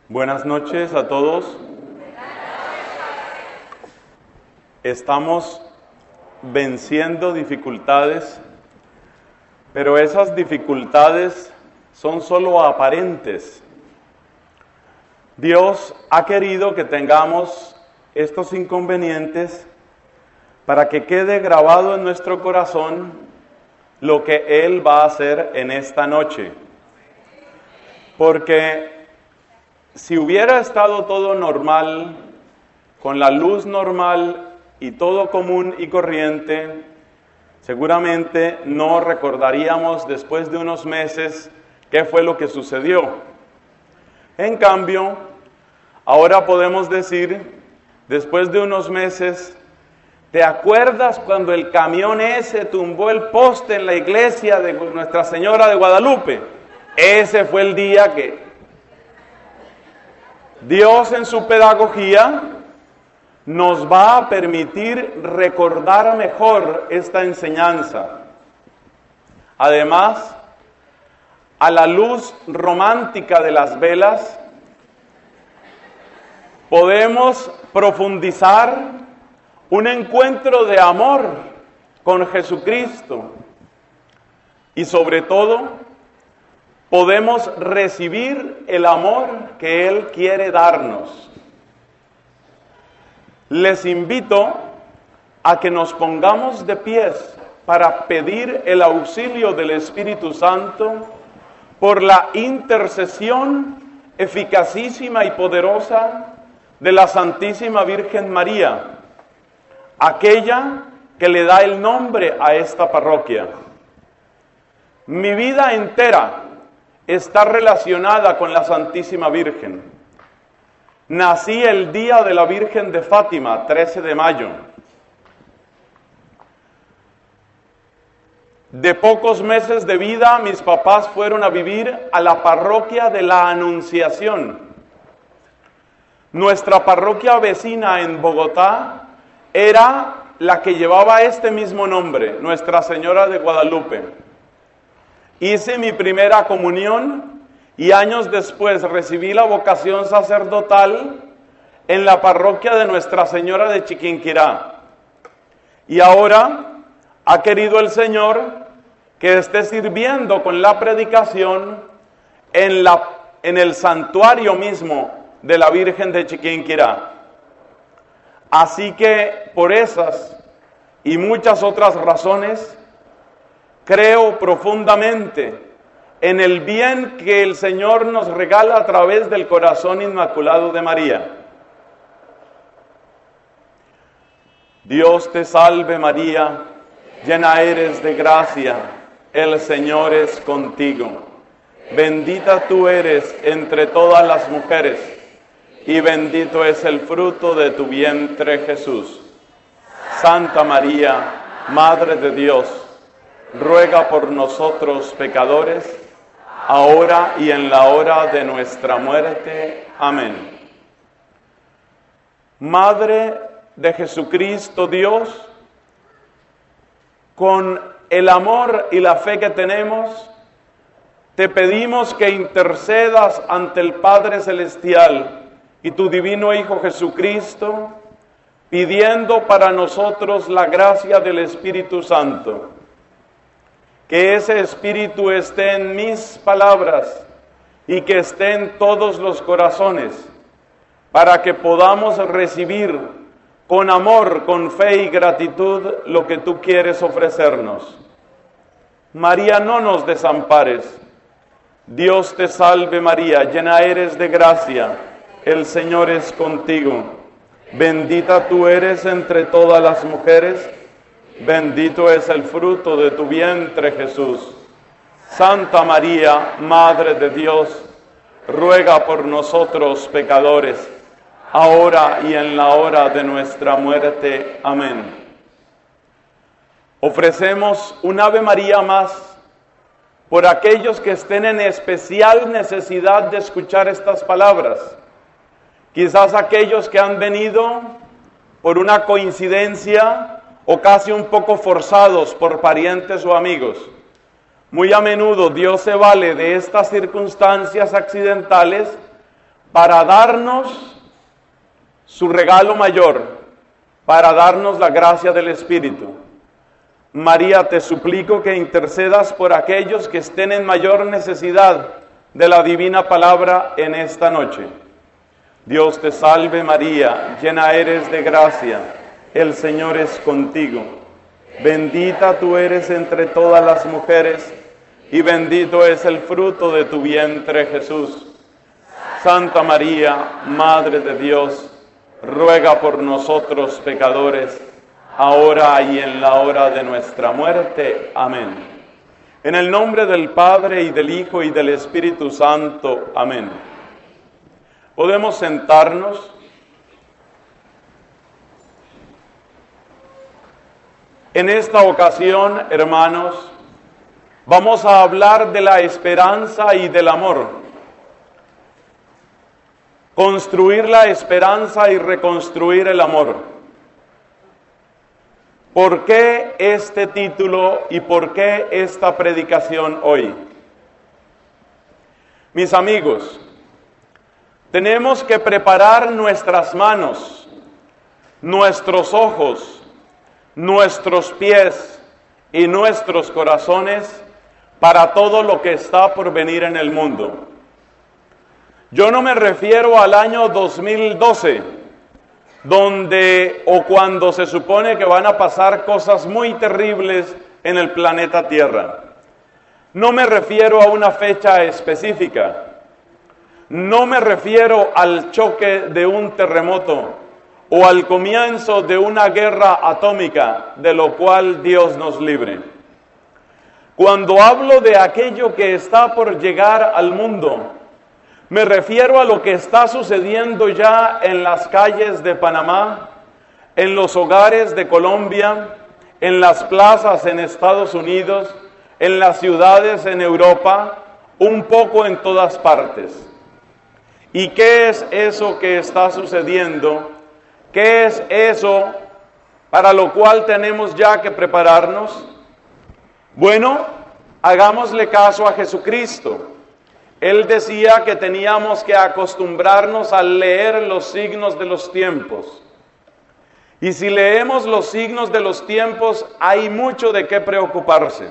Buenas noches a todos. Estamos venciendo dificultades, pero esas dificultades son solo aparentes. Dios ha querido que tengamos estos inconvenientes para que quede grabado en nuestro corazón lo que Él va a hacer en esta noche. Porque si hubiera estado todo normal, con la luz normal y todo común y corriente, seguramente no recordaríamos después de unos meses qué fue lo que sucedió. En cambio, ahora podemos decir, después de unos meses, ¿te acuerdas cuando el camión ese tumbó el poste en la iglesia de Nuestra Señora de Guadalupe? Ese fue el día que Dios en su pedagogía nos va a permitir recordar mejor esta enseñanza. Además, a la luz romántica de las velas, podemos profundizar un encuentro de amor con Jesucristo y sobre todo podemos recibir el amor que Él quiere darnos. Les invito a que nos pongamos de pies para pedir el auxilio del Espíritu Santo por la intercesión eficacísima y poderosa de la Santísima Virgen María, aquella que le da el nombre a esta parroquia. Mi vida entera está relacionada con la Santísima Virgen. Nací el día de la Virgen de Fátima, 13 de mayo. De pocos meses de vida, mis papás fueron a vivir a la parroquia de la Anunciación. Nuestra parroquia vecina en Bogotá era la que llevaba este mismo nombre, Nuestra Señora de Guadalupe. Hice mi primera comunión y años después recibí la vocación sacerdotal en la parroquia de Nuestra Señora de Chiquinquirá. Y ahora ha querido el Señor que esté sirviendo con la predicación en el santuario mismo de la Virgen de Chiquinquirá. Así que por esas y muchas otras razones, creo profundamente en el bien que el Señor nos regala a través del corazón inmaculado de María. Dios te salve María, llena eres de gracia, el Señor es contigo. Bendita tú eres entre todas las mujeres, y bendito es el fruto de tu vientre Jesús. Santa María, Madre de Dios, ruega por nosotros pecadores, ahora y en la hora de nuestra muerte. Amén. Madre de Jesucristo Dios, con el amor y la fe que tenemos, te pedimos que intercedas ante el Padre Celestial y tu divino Hijo Jesucristo, pidiendo para nosotros la gracia del Espíritu Santo. Que ese Espíritu esté en mis palabras y que esté en todos los corazones, para que podamos recibir con amor, con fe y gratitud lo que tú quieres ofrecernos. María, no nos desampares. Dios te salve María, llena eres de gracia, el Señor es contigo. Bendita tú eres entre todas las mujeres, bendito es el fruto de tu vientre, Jesús. Santa María, Madre de Dios, ruega por nosotros pecadores, ahora y en la hora de nuestra muerte. Amén. Ofrecemos un Ave María más por aquellos que estén en especial necesidad de escuchar estas palabras. Quizás aquellos que han venido por una coincidencia o casi un poco forzados por parientes o amigos. Muy a menudo Dios se vale de estas circunstancias accidentales para darnos su regalo mayor, para darnos la gracia del Espíritu. María, te suplico que intercedas por aquellos que estén en mayor necesidad de la divina palabra en esta noche. Dios te salve María, llena eres de gracia, el Señor es contigo. Bendita tú eres entre todas las mujeres, y bendito es el fruto de tu vientre, Jesús. Santa María, Madre de Dios, ruega por nosotros pecadores, ahora y en la hora de nuestra muerte. Amén. En el nombre del Padre, y del Hijo, y del Espíritu Santo. Amén. Podemos sentarnos. En esta ocasión, hermanos, vamos a hablar de la esperanza y del amor. Construir la esperanza y reconstruir el amor. ¿Por qué este título y por qué esta predicación hoy? Mis amigos, tenemos que preparar nuestras manos, nuestros ojos, nuestros pies y nuestros corazones para todo lo que está por venir en el mundo. Yo no me refiero al año 2012, donde o cuando se supone que van a pasar cosas muy terribles en el planeta Tierra. No me refiero a una fecha específica. No me refiero al choque de un terremoto o al comienzo de una guerra atómica, de lo cual Dios nos libre. Cuando hablo de aquello que está por llegar al mundo, me refiero a lo que está sucediendo ya en las calles de Panamá, en los hogares de Colombia, en las plazas en Estados Unidos, en las ciudades en Europa, un poco en todas partes. ¿Y qué es eso que está sucediendo? ¿Qué es eso para lo cual tenemos ya que prepararnos? Bueno, hagámosle caso a Jesucristo. Él decía que teníamos que acostumbrarnos a leer los signos de los tiempos. Y si leemos los signos de los tiempos, hay mucho de qué preocuparse.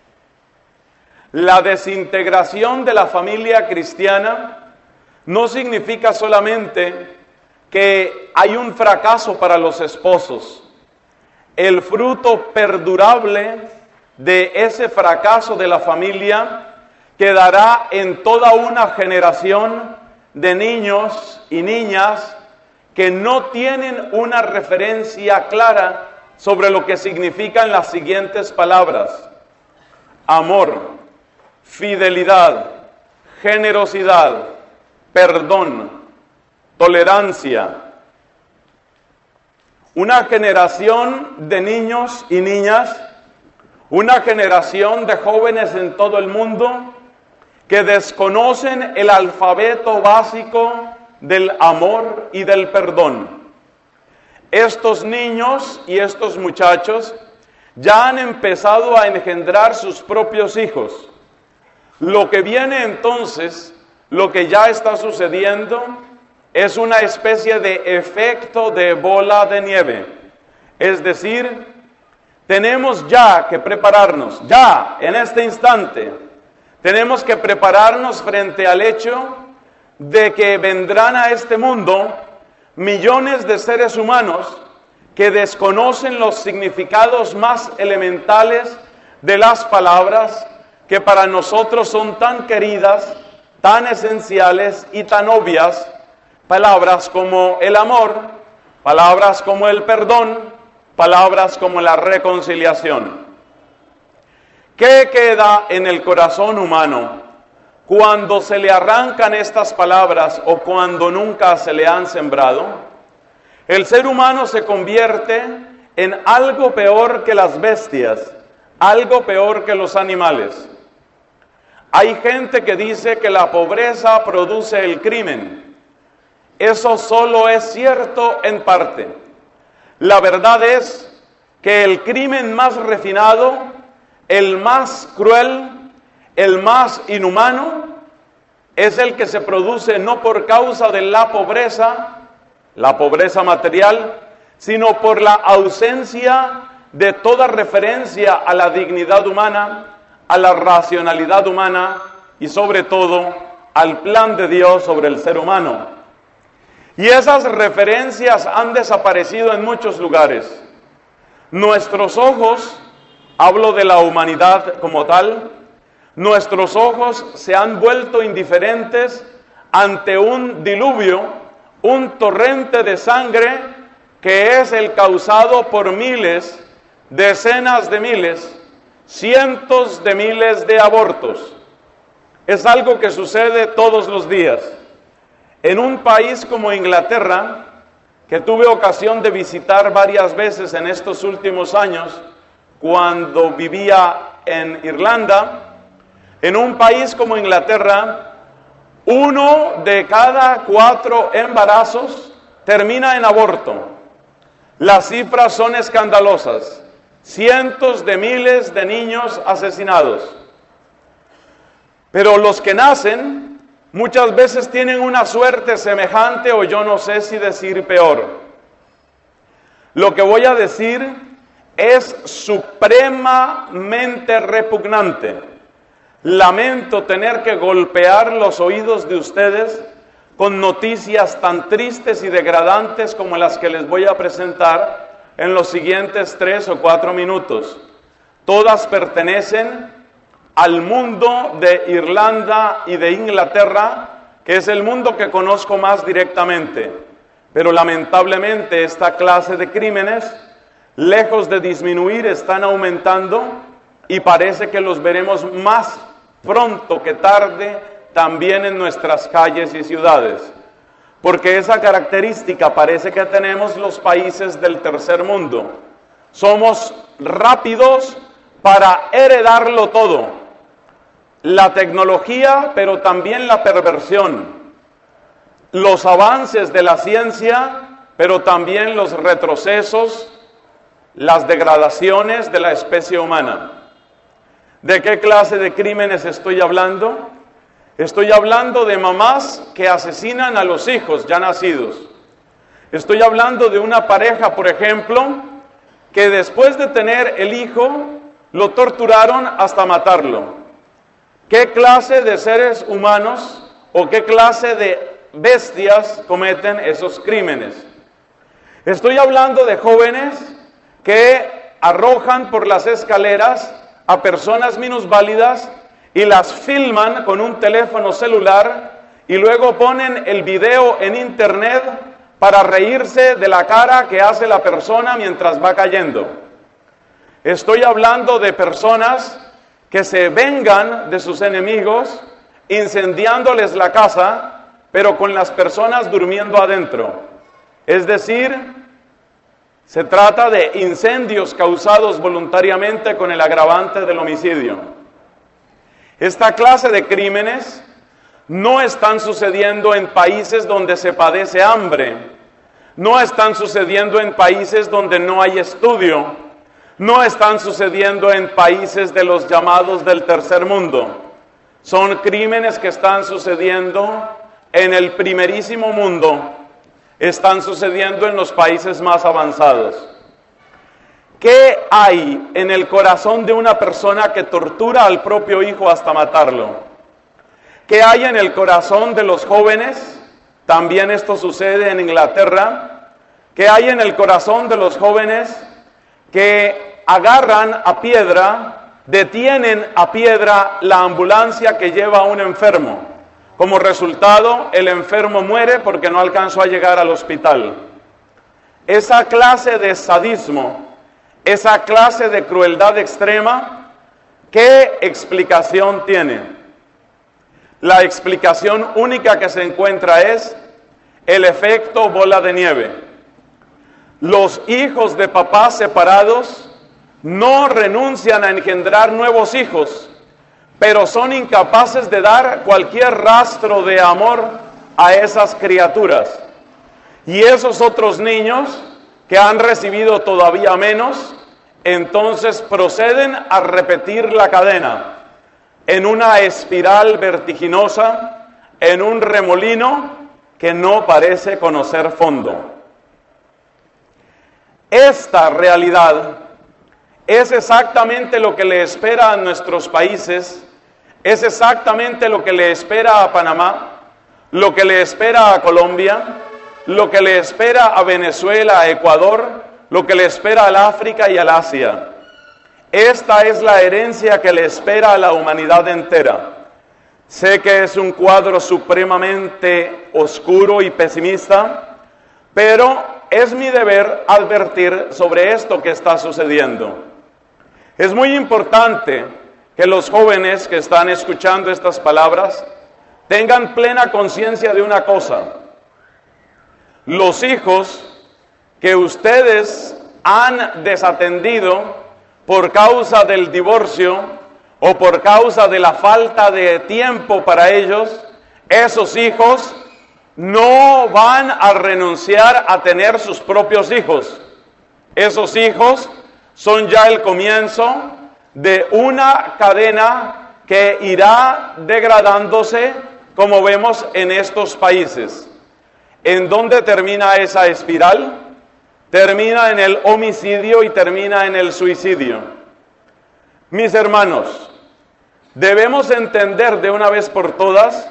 La desintegración de la familia cristiana no significa solamente que hay un fracaso para los esposos. El fruto perdurable de ese fracaso de la familia quedará en toda una generación de niños y niñas que no tienen una referencia clara sobre lo que significan las siguientes palabras: amor, fidelidad, generosidad, perdón, tolerancia. Una generación de niños y niñas, una generación de jóvenes en todo el mundo que desconocen el alfabeto básico del amor y del perdón. Estos niños y estos muchachos ya han empezado a engendrar sus propios hijos. Lo que viene entonces, lo que ya está sucediendo, es una especie de efecto de bola de nieve. Es decir, tenemos ya que prepararnos, ya en este instante, tenemos que prepararnos frente al hecho de que vendrán a este mundo millones de seres humanos que desconocen los significados más elementales de las palabras que para nosotros son tan queridas, tan esenciales y tan obvias, palabras como el amor, palabras como el perdón, palabras como la reconciliación. ¿Qué queda en el corazón humano cuando se le arrancan estas palabras o cuando nunca se le han sembrado? El ser humano se convierte en algo peor que las bestias, algo peor que los animales. Hay gente que dice que la pobreza produce el crimen. Eso solo es cierto en parte. La verdad es que el crimen más refinado, el más cruel, el más inhumano, es el que se produce no por causa de la pobreza material, sino por la ausencia de toda referencia a la dignidad humana, a la racionalidad humana y sobre todo al plan de Dios sobre el ser humano. Y esas referencias han desaparecido en muchos lugares. Nuestros ojos, hablo de la humanidad como tal, nuestros ojos se han vuelto indiferentes ante un diluvio, un torrente de sangre que es el causado por miles, decenas de miles, cientos de miles de abortos. Es algo que sucede todos los días. En un país como Inglaterra, que tuve ocasión de visitar varias veces en estos últimos años, cuando vivía en Irlanda, en un país como Inglaterra, 1 de cada 4 embarazos termina en aborto. Las cifras son escandalosas. Cientos de miles de niños asesinados. Pero los que nacen muchas veces tienen una suerte semejante, o yo no sé si decir peor. Lo que voy a decir es supremamente repugnante. Lamento tener que golpear los oídos de ustedes con noticias tan tristes y degradantes como las que les voy a presentar en los siguientes 3 o 4 minutos. Todas pertenecen al mundo de Irlanda y de Inglaterra, que es el mundo que conozco más directamente. Pero lamentablemente esta clase de crímenes, lejos de disminuir, están aumentando y parece que los veremos más pronto que tarde también en nuestras calles y ciudades. Porque esa característica parece que tenemos los países del tercer mundo. Somos rápidos para heredarlo todo. La tecnología, pero también la perversión. Los avances de la ciencia, pero también los retrocesos, las degradaciones de la especie humana. ¿De qué clase de crímenes estoy hablando? Estoy hablando de mamás que asesinan a los hijos ya nacidos. Estoy hablando de una pareja, por ejemplo, que después de tener el hijo, lo torturaron hasta matarlo. ¿Qué clase de seres humanos o qué clase de bestias cometen esos crímenes? Estoy hablando de jóvenes que arrojan por las escaleras a personas minusválidas y las filman con un teléfono celular y luego ponen el video en internet para reírse de la cara que hace la persona mientras va cayendo. Estoy hablando de personas que se vengan de sus enemigos incendiándoles la casa, pero con las personas durmiendo adentro. Es decir, se trata de incendios causados voluntariamente con el agravante del homicidio. Esta clase de crímenes no están sucediendo en países donde se padece hambre, no están sucediendo en países donde no hay estudio, no están sucediendo en países de los llamados del tercer mundo. Son crímenes que están sucediendo en el primerísimo mundo, están sucediendo en los países más avanzados. ¿Qué hay en el corazón de una persona que tortura al propio hijo hasta matarlo? ¿Qué hay en el corazón de los jóvenes? También esto sucede en Inglaterra. ¿Qué hay en el corazón de los jóvenes que agarran a piedra, detienen a piedra la ambulancia que lleva a un enfermo? Como resultado, el enfermo muere porque no alcanzó a llegar al hospital. Esa clase de sadismo, esa clase de crueldad extrema, ¿qué explicación tiene? La explicación única que se encuentra es el efecto bola de nieve. Los hijos de papás separados no renuncian a engendrar nuevos hijos, pero son incapaces de dar cualquier rastro de amor a esas criaturas. Y esos otros niños que han recibido todavía menos, entonces proceden a repetir la cadena en una espiral vertiginosa en un remolino que no parece conocer fondo. Esta realidad es exactamente lo que le espera a nuestros países, es exactamente lo que le espera a Panamá, lo que le espera a Colombia, lo que le espera a Venezuela, a Ecuador, lo que le espera al África y al Asia. Esta es la herencia que le espera a la humanidad entera. Sé que es un cuadro supremamente oscuro y pesimista, pero es mi deber advertir sobre esto que está sucediendo. Es muy importante que los jóvenes que están escuchando estas palabras tengan plena conciencia de una cosa. Los hijos que ustedes han desatendido por causa del divorcio o por causa de la falta de tiempo para ellos, esos hijos no van a renunciar a tener sus propios hijos. Esos hijos son ya el comienzo de una cadena que irá degradándose, como vemos en estos países. ¿En dónde termina esa espiral? Termina en el homicidio y termina en el suicidio. Mis hermanos, debemos entender de una vez por todas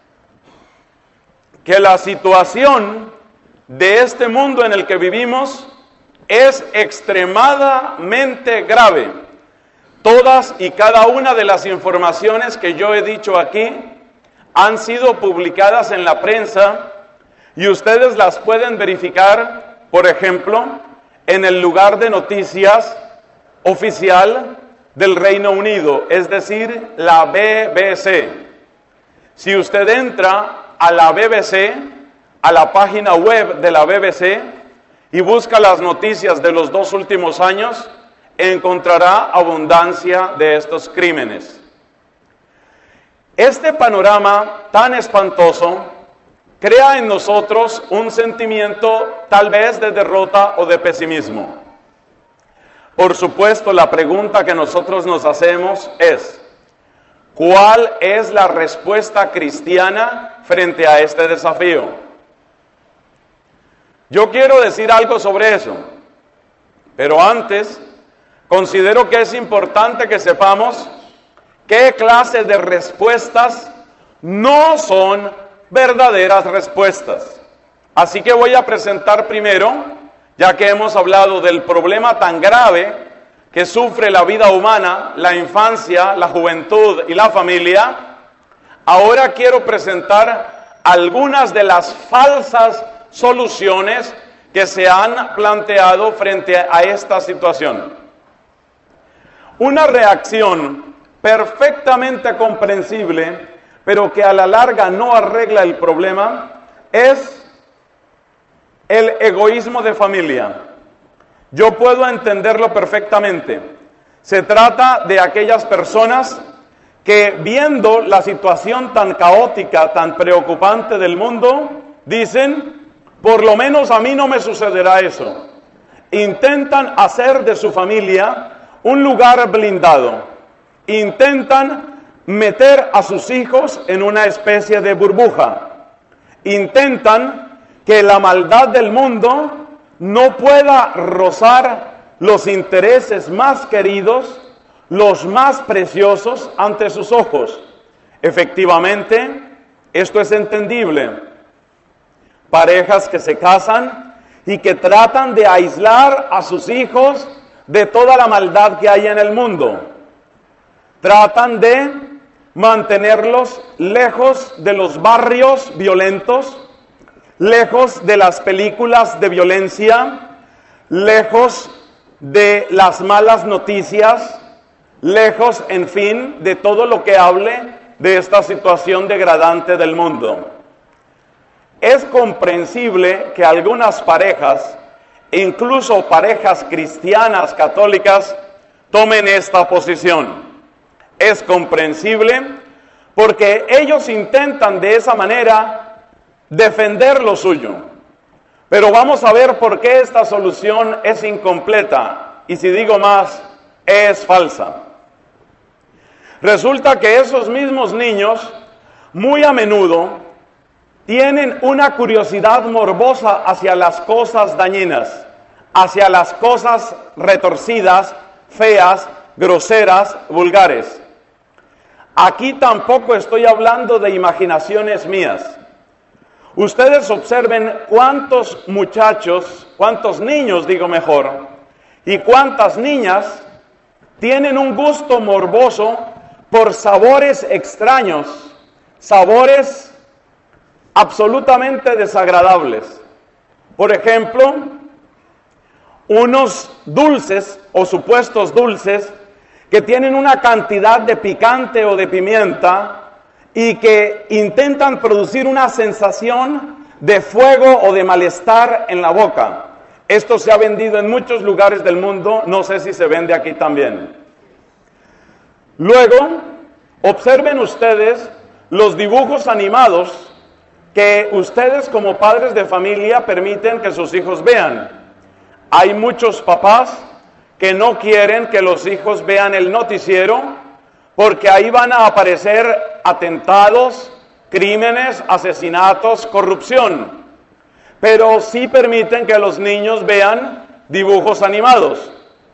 que la situación de este mundo en el que vivimos es extremadamente grave. Todas y cada una de las informaciones que yo he dicho aquí han sido publicadas en la prensa y ustedes las pueden verificar, por ejemplo, en el lugar de noticias oficial del Reino Unido, es decir, la BBC. Si usted entra a la BBC, a la página web de la BBC, y busca las noticias de los 2 últimos años, encontrará abundancia de estos crímenes. Este panorama tan espantoso crea en nosotros un sentimiento tal vez de derrota o de pesimismo. Por supuesto, la pregunta que nosotros nos hacemos es, ¿cuál es la respuesta cristiana frente a este desafío? Yo quiero decir algo sobre eso, pero antes considero que es importante que sepamos qué clase de respuestas no son verdaderas respuestas. Así que voy a presentar primero, ya que hemos hablado del problema tan grave que sufre la vida humana, la infancia, la juventud y la familia, ahora quiero presentar algunas de las falsas soluciones que se han planteado frente a esta situación. Una reacción perfectamente comprensible, pero que a la larga no arregla el problema, es el egoísmo de familia. Yo puedo entenderlo perfectamente. Se trata de aquellas personas que, viendo la situación tan caótica, tan preocupante del mundo, dicen, por lo menos a mí no me sucederá eso. Intentan hacer de su familia un lugar blindado. Intentan meter a sus hijos en una especie de burbuja. Intentan que la maldad del mundo no pueda rozar los intereses más queridos, los más preciosos ante sus ojos. Efectivamente, esto es entendible. Parejas que se casan y que tratan de aislar a sus hijos de toda la maldad que hay en el mundo. Tratan de mantenerlos lejos de los barrios violentos, lejos de las películas de violencia, lejos de las malas noticias, lejos, en fin, de todo lo que hable de esta situación degradante del mundo. Es comprensible que algunas parejas, incluso parejas cristianas católicas, tomen esta posición. Es comprensible porque ellos intentan de esa manera defender lo suyo. Pero vamos a ver por qué esta solución es incompleta y, si digo más, es falsa. Resulta que esos mismos niños muy a menudo tienen una curiosidad morbosa hacia las cosas dañinas, hacia las cosas retorcidas, feas, groseras, vulgares. Aquí tampoco estoy hablando de imaginaciones mías. Ustedes observen cuántos muchachos, cuántos niños, digo mejor, y cuántas niñas tienen un gusto morboso por sabores extraños, sabores absolutamente desagradables. Por ejemplo, unos dulces o supuestos dulces que tienen una cantidad de picante o de pimienta y que intentan producir una sensación de fuego o de malestar en la boca. Esto se ha vendido en muchos lugares del mundo, no sé si se vende aquí también. Luego, observen ustedes los dibujos animados que ustedes como padres de familia permiten que sus hijos vean. Hay muchos papás que no quieren que los hijos vean el noticiero porque ahí van a aparecer atentados, crímenes, asesinatos, corrupción. Pero sí permiten que los niños vean dibujos animados.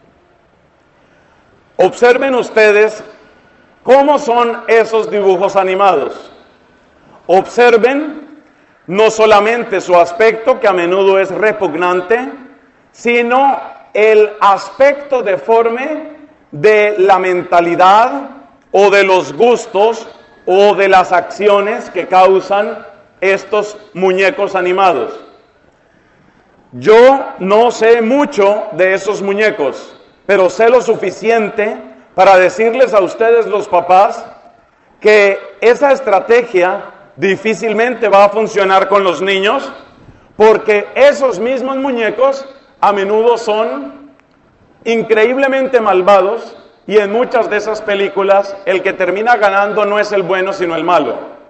Observen ustedes cómo son esos dibujos animados. Observen no solamente su aspecto, que a menudo es repugnante, sino el aspecto deforme de la mentalidad o de los gustos o de las acciones que causan estos muñecos animados. Yo no sé mucho de esos muñecos, pero sé lo suficiente para decirles a ustedes, los papás, que esa estrategia difícilmente va a funcionar con los niños, porque esos mismos muñecos a menudo son increíblemente malvados y en muchas de esas películas el que termina ganando no es el bueno sino el malo.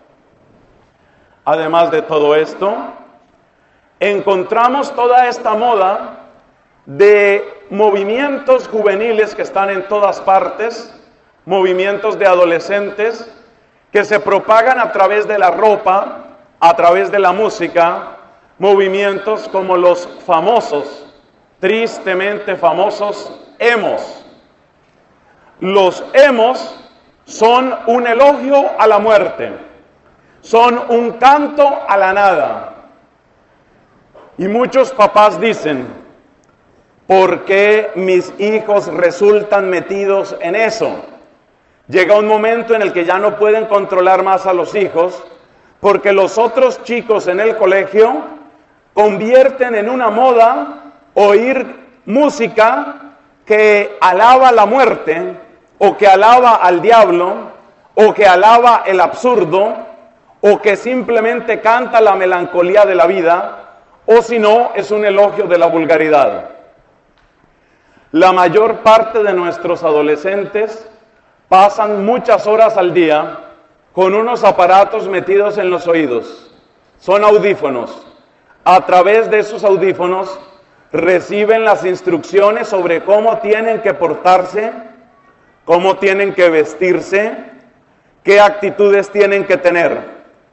Además de todo esto, encontramos toda esta moda de movimientos juveniles que están en todas partes, movimientos de adolescentes que se propagan a través de la ropa, a través de la música, movimientos como los famosos, tristemente famosos emos. Los emos son un elogio a la muerte, son un canto a la nada. Y muchos papás dicen, ¿por qué mis hijos resultan metidos en eso? Llega un momento en el que ya no pueden controlar más a los hijos, porque los otros chicos en el colegio convierten en una moda oír música que alaba la muerte, o que alaba al diablo, o que alaba el absurdo, o que simplemente canta la melancolía de la vida, o si no, es un elogio de la vulgaridad. La mayor parte de nuestros adolescentes pasan muchas horas al día con unos aparatos metidos en los oídos. Son audífonos. A través de esos audífonos reciben las instrucciones sobre cómo tienen que portarse, cómo tienen que vestirse, qué actitudes tienen que tener.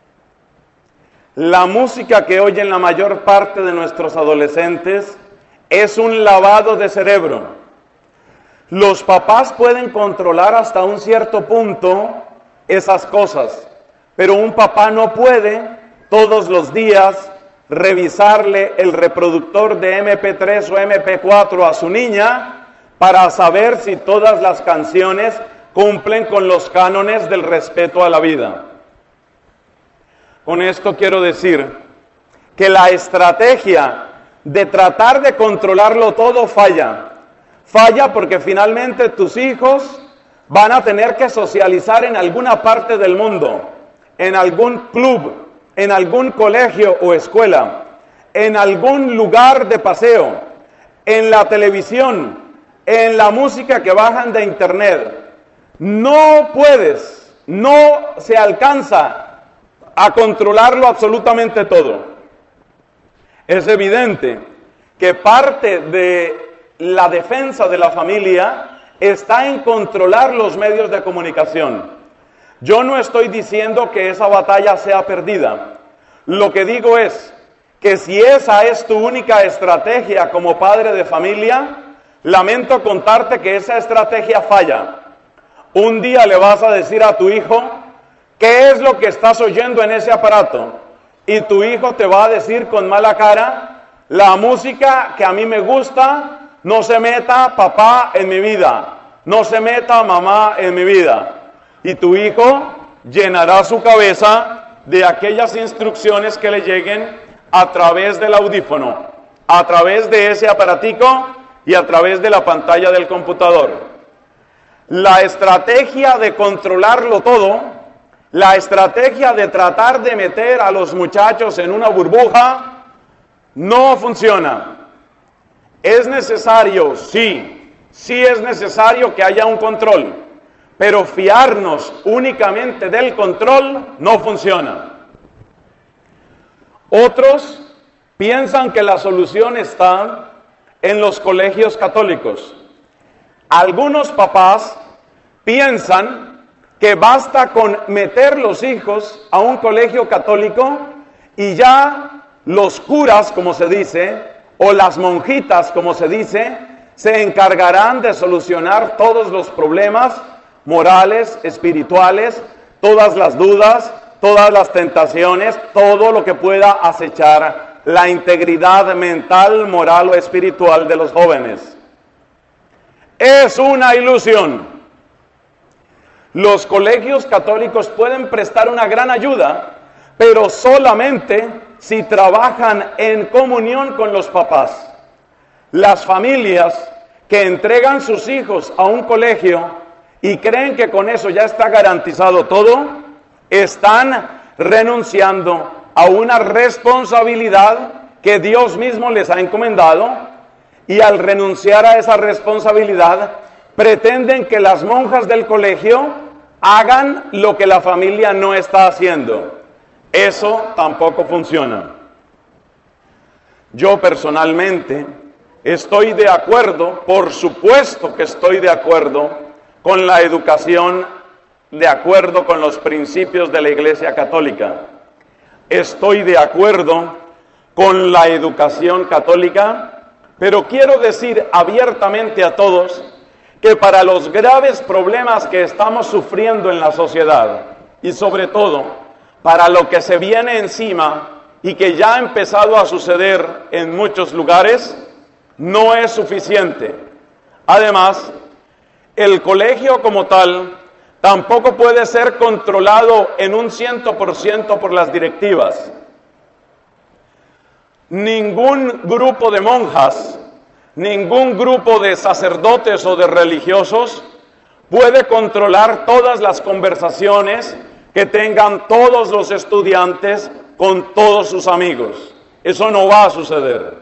La música que oyen la mayor parte de nuestros adolescentes es un lavado de cerebro. Los papás pueden controlar hasta un cierto punto esas cosas, pero un papá no puede todos los días revisarle el reproductor de MP3 o MP4 a su niña para saber si todas las canciones cumplen con los cánones del respeto a la vida. Con esto quiero decir que la estrategia de tratar de controlarlo todo falla. Falla porque finalmente tus hijos van a tener que socializar en alguna parte del mundo, en algún club, en algún colegio o escuela, en algún lugar de paseo, en la televisión, en la música que bajan de internet. No puedes, no se alcanza a controlarlo absolutamente todo. Es evidente que parte de la defensa de la familia está en controlar los medios de comunicación. Yo no estoy diciendo que esa batalla sea perdida. Lo que digo es que si esa es tu única estrategia como padre de familia, lamento contarte que esa estrategia falla. Un día le vas a decir a tu hijo, ¿qué es lo que estás oyendo en ese aparato? Y tu hijo te va a decir con mala cara, la música que a mí me gusta, no se meta papá en mi vida, no se meta mamá en mi vida. Y tu hijo llenará su cabeza de aquellas instrucciones que le lleguen a través del audífono, a través de ese aparatico y a través de la pantalla del computador. La estrategia de controlarlo todo, la estrategia de tratar de meter a los muchachos en una burbuja, no funciona. Es necesario, sí es necesario que haya un control, pero fiarnos únicamente del control no funciona. Otros piensan que la solución está en los colegios católicos. Algunos papás piensan que basta con meter los hijos a un colegio católico y ya los curas, como se dice, o las monjitas, como se dice, se encargarán de solucionar todos los problemas morales, espirituales, todas las dudas, todas las tentaciones, todo lo que pueda acechar la integridad mental, moral o espiritual de los jóvenes. Es una ilusión. Los colegios católicos pueden prestar una gran ayuda, pero solamente si trabajan en comunión con los papás. Las familias que entregan sus hijos a un colegio y creen que con eso ya está garantizado todo, están renunciando a una responsabilidad que Dios mismo les ha encomendado, y al renunciar a esa responsabilidad, pretenden que las monjas del colegio hagan lo que la familia no está haciendo. Eso tampoco funciona. Yo personalmente estoy de acuerdo, por supuesto que estoy de acuerdo con la educación, de acuerdo con los principios de la Iglesia Católica. Estoy de acuerdo con la educación católica, pero quiero decir abiertamente a todos que para los graves problemas que estamos sufriendo en la sociedad, y sobre todo para lo que se viene encima y que ya ha empezado a suceder en muchos lugares, no es suficiente. Además, el colegio como tal tampoco puede ser controlado en un 100% por las directivas. Ningún grupo de monjas, ningún grupo de sacerdotes o de religiosos puede controlar todas las conversaciones que tengan todos los estudiantes con todos sus amigos. Eso no va a suceder.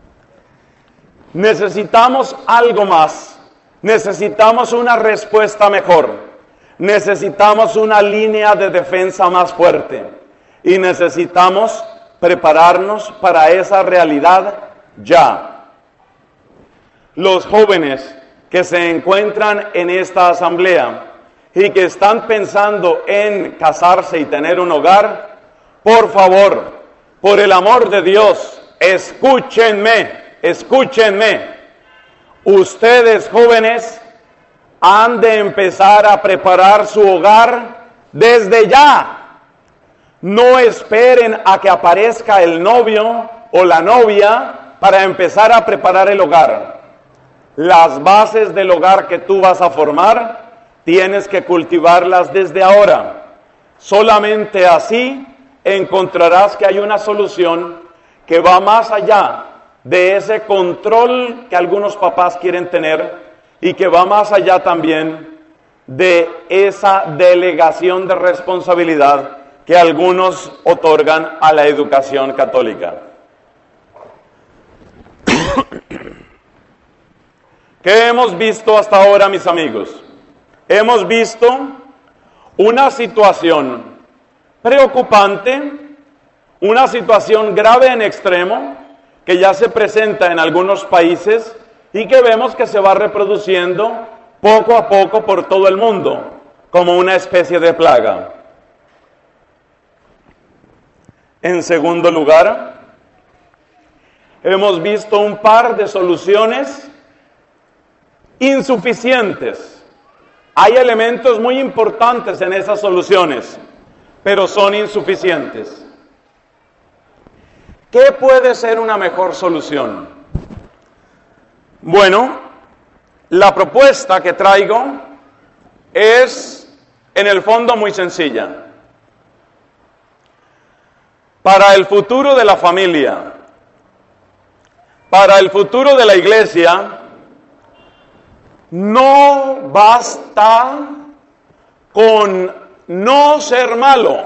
Necesitamos algo más. Necesitamos una respuesta mejor. Necesitamos una línea de defensa más fuerte. Y necesitamos prepararnos para esa realidad ya. Los jóvenes que se encuentran en esta asamblea y que están pensando en casarse y tener un hogar, por favor, por el amor de Dios, escúchenme. Ustedes jóvenes han de empezar a preparar su hogar desde ya. No esperen a que aparezca el novio o la novia para empezar a preparar el hogar. Las bases del hogar que tú vas a formar, tienes que cultivarlas desde ahora. Solamente así encontrarás que hay una solución que va más allá de ese control que algunos papás quieren tener y que va más allá también de esa delegación de responsabilidad que algunos otorgan a la educación católica. ¿Qué hemos visto hasta ahora, mis amigos? Hemos visto una situación preocupante, una situación grave en extremo, que ya se presenta en algunos países y que vemos que se va reproduciendo poco a poco por todo el mundo. como una especie de plaga. En segundo lugar, hemos visto un par de soluciones insuficientes. Hay elementos muy importantes en esas soluciones, pero son insuficientes. ¿Qué puede ser una mejor solución? Bueno, la propuesta que traigo es, en el fondo, muy sencilla. Para el futuro de la familia, para el futuro de la iglesia, no basta con no ser malo.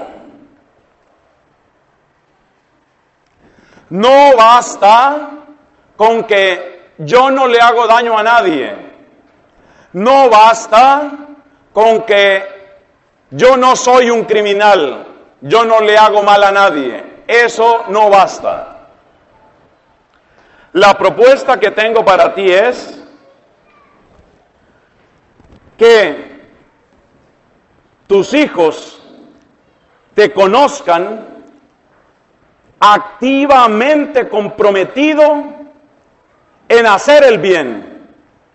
No basta con que yo no le hago daño a nadie. No basta con que yo no soy un criminal, yo no le hago mal a nadie. Eso no basta. La propuesta que tengo para ti es que tus hijos te conozcan activamente comprometido en hacer el bien.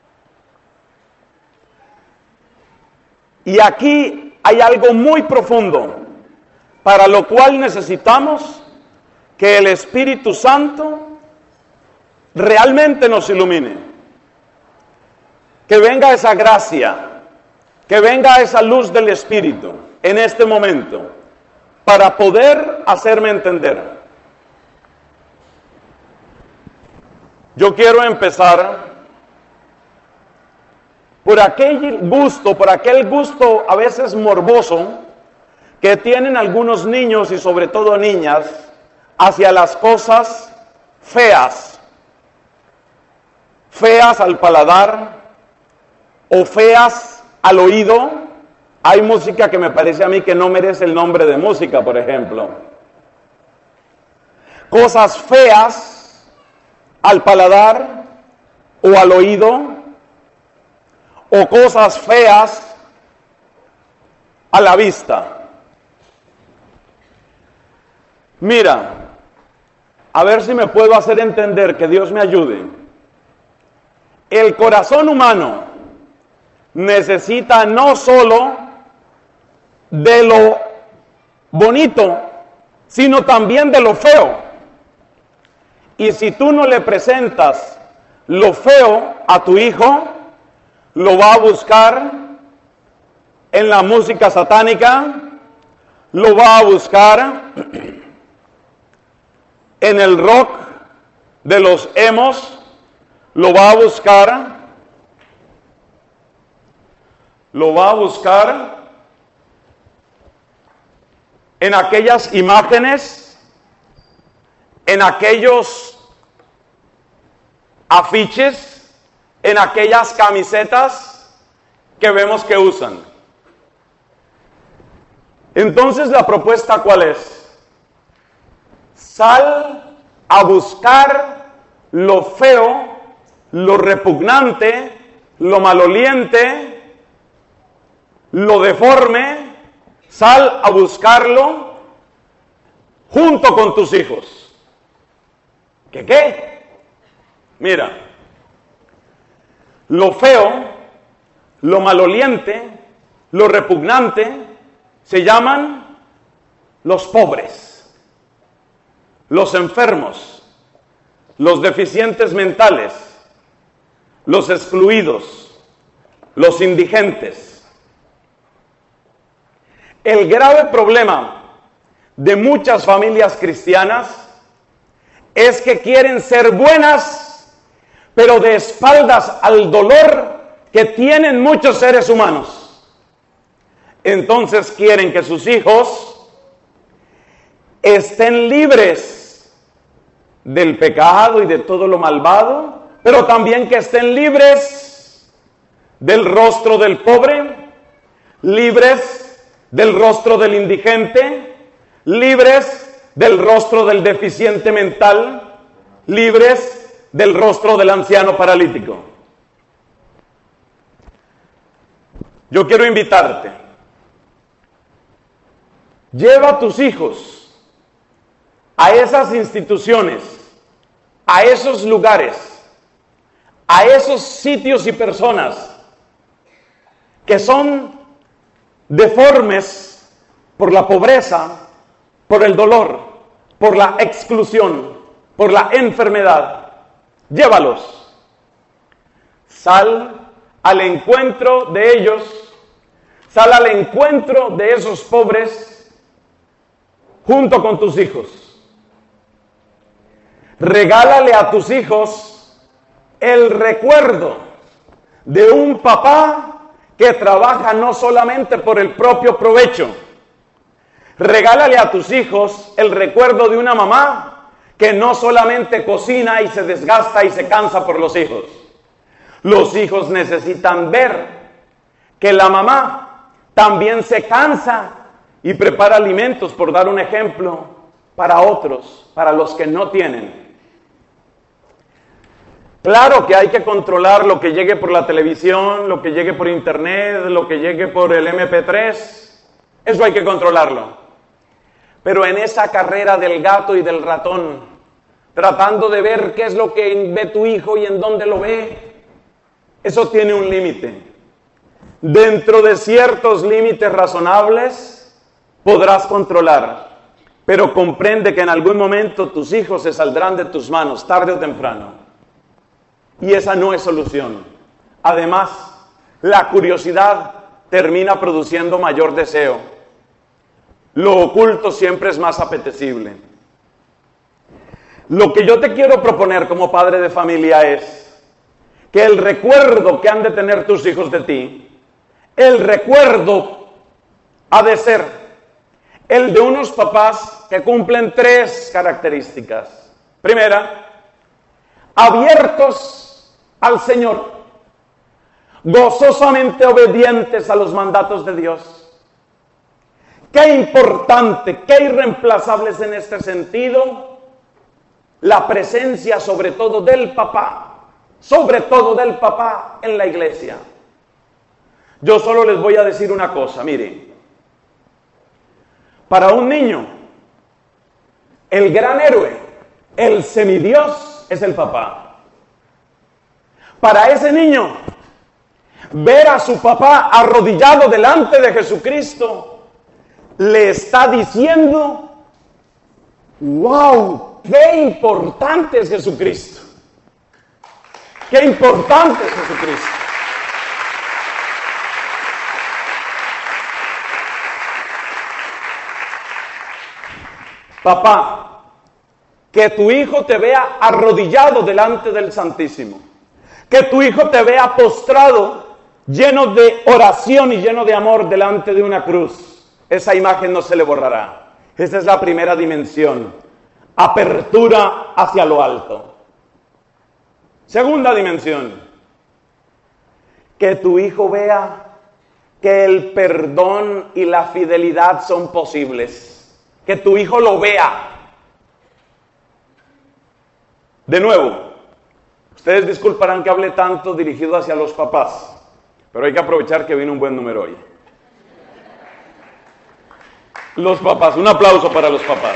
Y aquí hay algo muy profundo, para lo cual necesitamos que el Espíritu Santo realmente nos ilumine. Que venga esa gracia, que venga esa luz del Espíritu en este momento, para poder hacerme entender. Yo quiero empezar por aquel gusto a veces morboso que tienen algunos niños y sobre todo niñas hacia las cosas feas. Feas al paladar o feas al oído. Hay música que me parece a mí que no merece el nombre de música, por ejemplo. Cosas feas al paladar o al oído, o cosas feas a la vista. Mira, a ver si me puedo hacer entender, que Dios me ayude. El corazón humano necesita no solo de lo bonito, sino también de lo feo. Y si tú no le presentas lo feo a tu hijo, lo va a buscar en la música satánica, lo va a buscar en el rock de los emos, lo va a buscar en aquellas imágenes, en aquellos afiches, en aquellas camisetas que vemos que usan. Entonces, ¿la propuesta cuál es? Sal a buscar lo feo, lo repugnante, lo maloliente, lo deforme. Sal a buscarlo junto con tus hijos. ¿Qué? Mira, lo feo, lo maloliente, lo repugnante, se llaman los pobres, los enfermos, los deficientes mentales, los excluidos, los indigentes. El grave problema de muchas familias cristianas es que quieren ser buenas, pero de espaldas al dolor que tienen muchos seres humanos. Entonces quieren que sus hijos estén libres del pecado y de todo lo malvado, pero también que estén libres del rostro del pobre, libres del rostro del indigente, libres del rostro del deficiente mental, libres del rostro del anciano paralítico. Yo quiero invitarte Lleva a tus hijos a esas instituciones, a esos lugares, a esos sitios y personas que son deformes por la pobreza, por el dolor, por la exclusión, por la enfermedad. Llévalos. Sal al encuentro de ellos, sal al encuentro de esos pobres junto con tus hijos. Regálale a tus hijos el recuerdo de un papá que trabaja no solamente por el propio provecho. Regálale a tus hijos el recuerdo de una mamá que no solamente cocina y se desgasta y se cansa por los hijos. Los hijos necesitan ver que la mamá también se cansa y prepara alimentos, por dar un ejemplo, para otros, para los que no tienen. Claro que hay que controlar lo que llegue por la televisión, lo que llegue por internet, lo que llegue por el MP3. Eso hay que controlarlo. Pero en esa carrera del gato y del ratón, tratando de ver qué es lo que ve tu hijo y en dónde lo ve, eso tiene un límite. Dentro de ciertos límites razonables podrás controlar, pero comprende que en algún momento tus hijos se saldrán de tus manos, tarde o temprano. Y esa no es solución. Además, la curiosidad termina produciendo mayor deseo. Lo oculto siempre es más apetecible. Lo que yo te quiero proponer como padre de familia es que el recuerdo que han de tener tus hijos de ti, el recuerdo ha de ser el de unos papás que cumplen 3 características. Primera, abiertos al Señor, gozosamente obedientes a los mandatos de Dios. Qué importante, qué irreemplazable es en este sentido la presencia sobre todo del papá en la iglesia. Yo solo les voy a decir una cosa, miren. Para un niño, el gran héroe, el semidios, es el papá. Para ese niño, ver a su papá arrodillado delante de Jesucristo, le está diciendo, ¡wow! ¡Qué importante es Jesucristo! ¡Qué importante es Jesucristo! Papá, que tu hijo te vea arrodillado delante del Santísimo. Que tu hijo te vea postrado, lleno de oración y lleno de amor delante de una cruz. Esa imagen no se le borrará. Esa es la primera dimensión. Apertura hacia lo alto. Segunda dimensión. Que tu hijo vea que el perdón y la fidelidad son posibles. Que tu hijo lo vea. De nuevo, ustedes disculparán que hable tanto dirigido hacia los papás, pero hay que aprovechar que viene un buen número hoy. Los papás, un aplauso para los papás.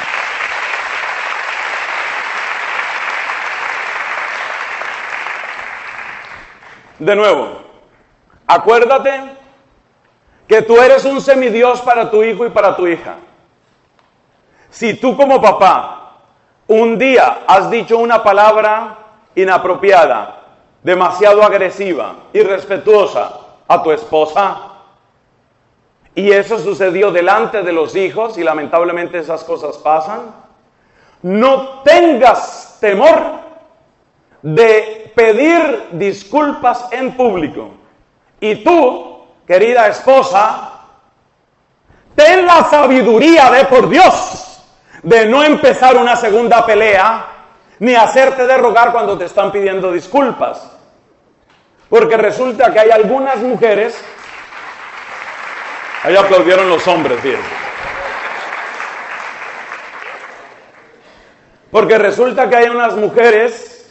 De nuevo, acuérdate que tú eres un semidios para tu hijo y para tu hija. Si tú como papá un día has dicho una palabra inapropiada, demasiado agresiva, irrespetuosa a tu esposa, y eso sucedió delante de los hijos, y lamentablemente esas cosas pasan, no tengas temor de pedir disculpas en público. Y tú, querida esposa, ten la sabiduría de por Dios de no empezar una segunda pelea, ni hacerte de rogar cuando te están pidiendo disculpas. Porque resulta que hay algunas mujeres, ahí aplaudieron los hombres, bien. Porque resulta que hay unas mujeres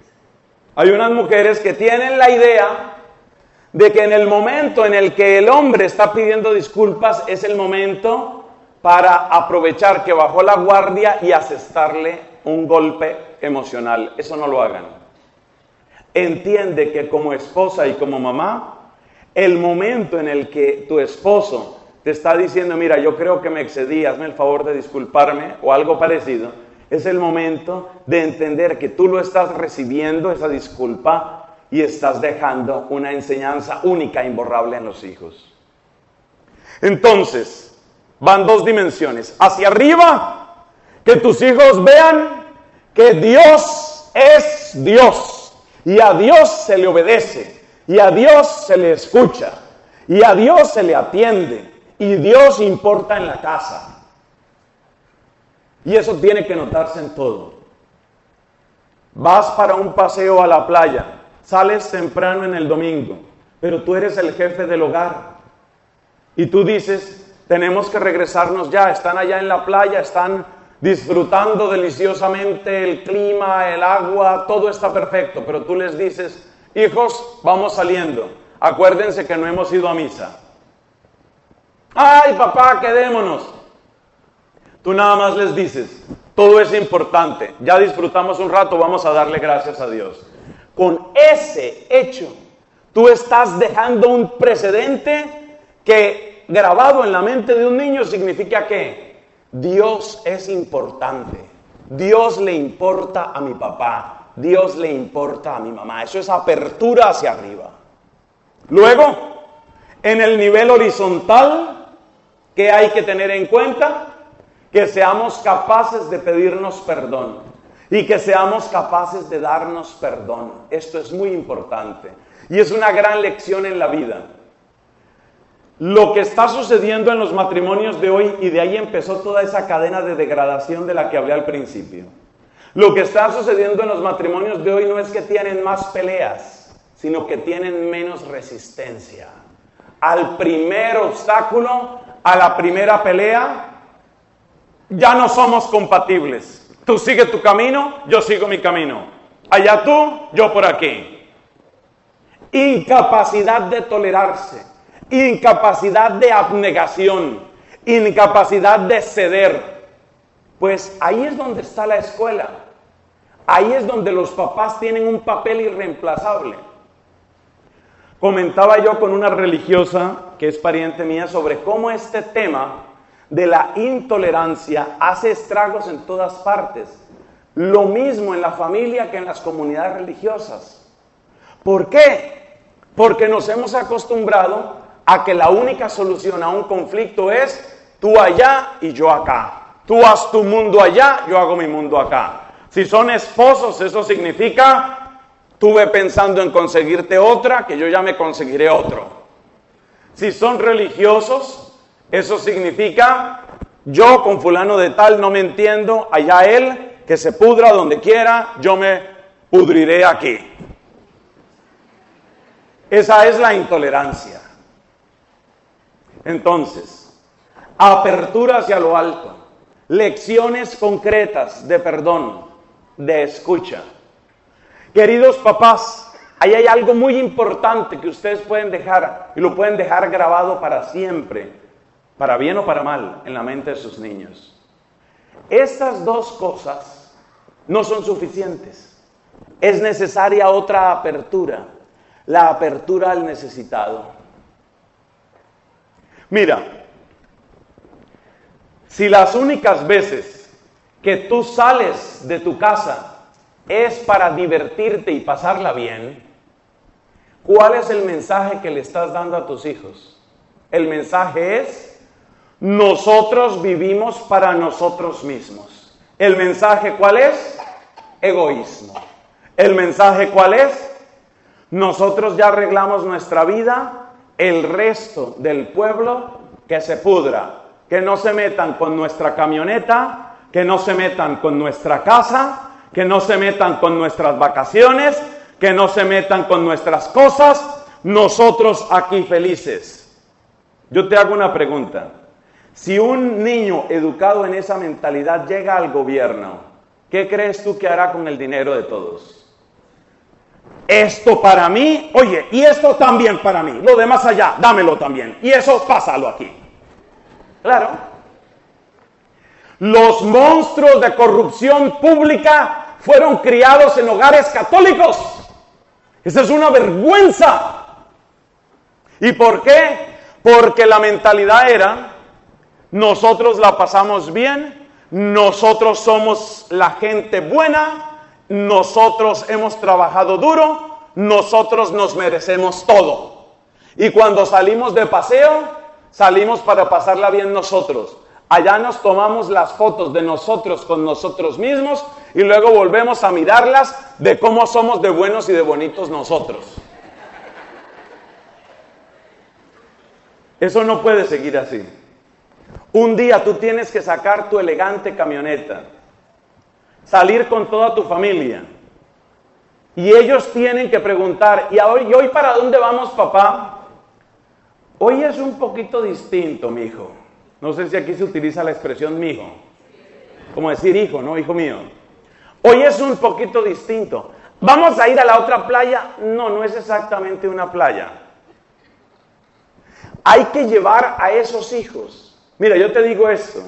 que tienen la idea de que en el momento en el que el hombre está pidiendo disculpas es el momento para aprovechar que bajó la guardia y asestarle un golpe emocional. Eso no lo hagan. Entiende que como esposa y como mamá, el momento en el que tu esposo te está diciendo, mira, yo creo que me excedí, hazme el favor de disculparme o algo parecido, es el momento de entender que tú lo estás recibiendo, esa disculpa, y estás dejando una enseñanza única e imborrable en los hijos. Entonces, van dos dimensiones. Hacia arriba, que tus hijos vean que Dios es Dios, y a Dios se le obedece, y a Dios se le escucha, y a Dios se le atiende, y Dios importa en la casa. Y eso tiene que notarse en todo. Vas para un paseo a la playa, sales temprano en el domingo, pero tú eres el jefe del hogar. Y tú dices, tenemos que regresarnos ya, están allá en la playa, están disfrutando deliciosamente el clima, el agua, todo está perfecto. Pero tú les dices, hijos, vamos saliendo, acuérdense que no hemos ido a misa. Ay, papá, quedémonos. Tú nada más les dices, todo es importante, ya disfrutamos un rato, vamos a darle gracias a Dios. Con ese hecho, tú estás dejando un precedente que, grabado en la mente de un niño, significa que Dios es importante. Dios le importa a mi papá, Dios le importa a mi mamá. Eso es apertura hacia arriba. Luego, en el nivel horizontal, ¿qué hay que tener en cuenta? Que seamos capaces de pedirnos perdón y que seamos capaces de darnos perdón. Esto es muy importante y es una gran lección en la vida. Lo que está sucediendo en los matrimonios de hoy, y de ahí empezó toda esa cadena de degradación de la que hablé al principio. Lo que está sucediendo en los matrimonios de hoy no es que tienen más peleas, sino que tienen menos resistencia. Al primer obstáculo, a la primera pelea, ya no somos compatibles. Tú sigue tu camino, yo sigo mi camino. Allá tú, yo por aquí. Incapacidad de tolerarse, incapacidad de abnegación, incapacidad de ceder. Pues ahí es donde está la escuela. Ahí es donde los papás tienen un papel irreemplazable. Comentaba yo con una religiosa que es pariente mía sobre cómo este tema de la intolerancia hace estragos en todas partes. Lo mismo en la familia que en las comunidades religiosas. ¿Por qué? Porque nos hemos acostumbrado a que la única solución a un conflicto es tú allá y yo acá. Tú haz tu mundo allá, yo hago mi mundo acá. Si son esposos, eso significa tú ve pensando en conseguirte otra, que yo ya me conseguiré otro. Si son religiosos, eso significa, yo con fulano de tal no me entiendo, allá él, que se pudra donde quiera, yo me pudriré aquí. Esa es la intolerancia. Entonces, apertura hacia lo alto, lecciones concretas de perdón, de escucha. Queridos papás, ahí hay algo muy importante que ustedes pueden dejar, y lo pueden dejar grabado para siempre, para bien o para mal, en la mente de sus niños. Estas dos cosas no son suficientes. Es necesaria otra apertura, la apertura al necesitado. Mira, si las únicas veces que tú sales de tu casa es para divertirte y pasarla bien, ¿cuál es el mensaje que le estás dando a tus hijos? El mensaje es: nosotros vivimos para nosotros mismos. ¿El mensaje cuál es? Egoísmo. ¿El mensaje cuál es? Nosotros ya arreglamos nuestra vida, el resto del pueblo que se pudra, que no se metan con nuestra camioneta, que no se metan con nuestra casa, que no se metan con nuestras vacaciones, que no se metan con nuestras cosas, nosotros aquí felices. Yo te hago una pregunta. Si un niño educado en esa mentalidad llega al gobierno, ¿qué crees tú que hará con el dinero de todos? Esto para mí, oye, y esto también para mí, lo demás allá, dámelo también, y eso pásalo aquí. Claro, Los monstruos de corrupción pública fueron criados en hogares católicos. Esa es una vergüenza. ¿Y por qué? Porque la mentalidad era, nosotros la pasamos bien, nosotros somos la gente buena, nosotros hemos trabajado duro, nosotros nos merecemos todo. Y cuando salimos de paseo, salimos para pasarla bien nosotros. Allá nos tomamos las fotos de nosotros con nosotros mismos y luego volvemos a mirarlas de cómo somos de buenos y de bonitos nosotros. Eso no puede seguir así. Un día tú tienes que sacar tu elegante camioneta, salir con toda tu familia y ellos tienen que preguntar, ¿y hoy para dónde vamos, papá? Hoy es un poquito distinto, mijo. No sé si aquí se utiliza la expresión mijo, como decir hijo, ¿no? Hijo mío. Hoy es un poquito distinto. ¿Vamos a ir a la otra playa? No, no es exactamente una playa. Hay que llevar a esos hijos. Mira, yo te digo esto.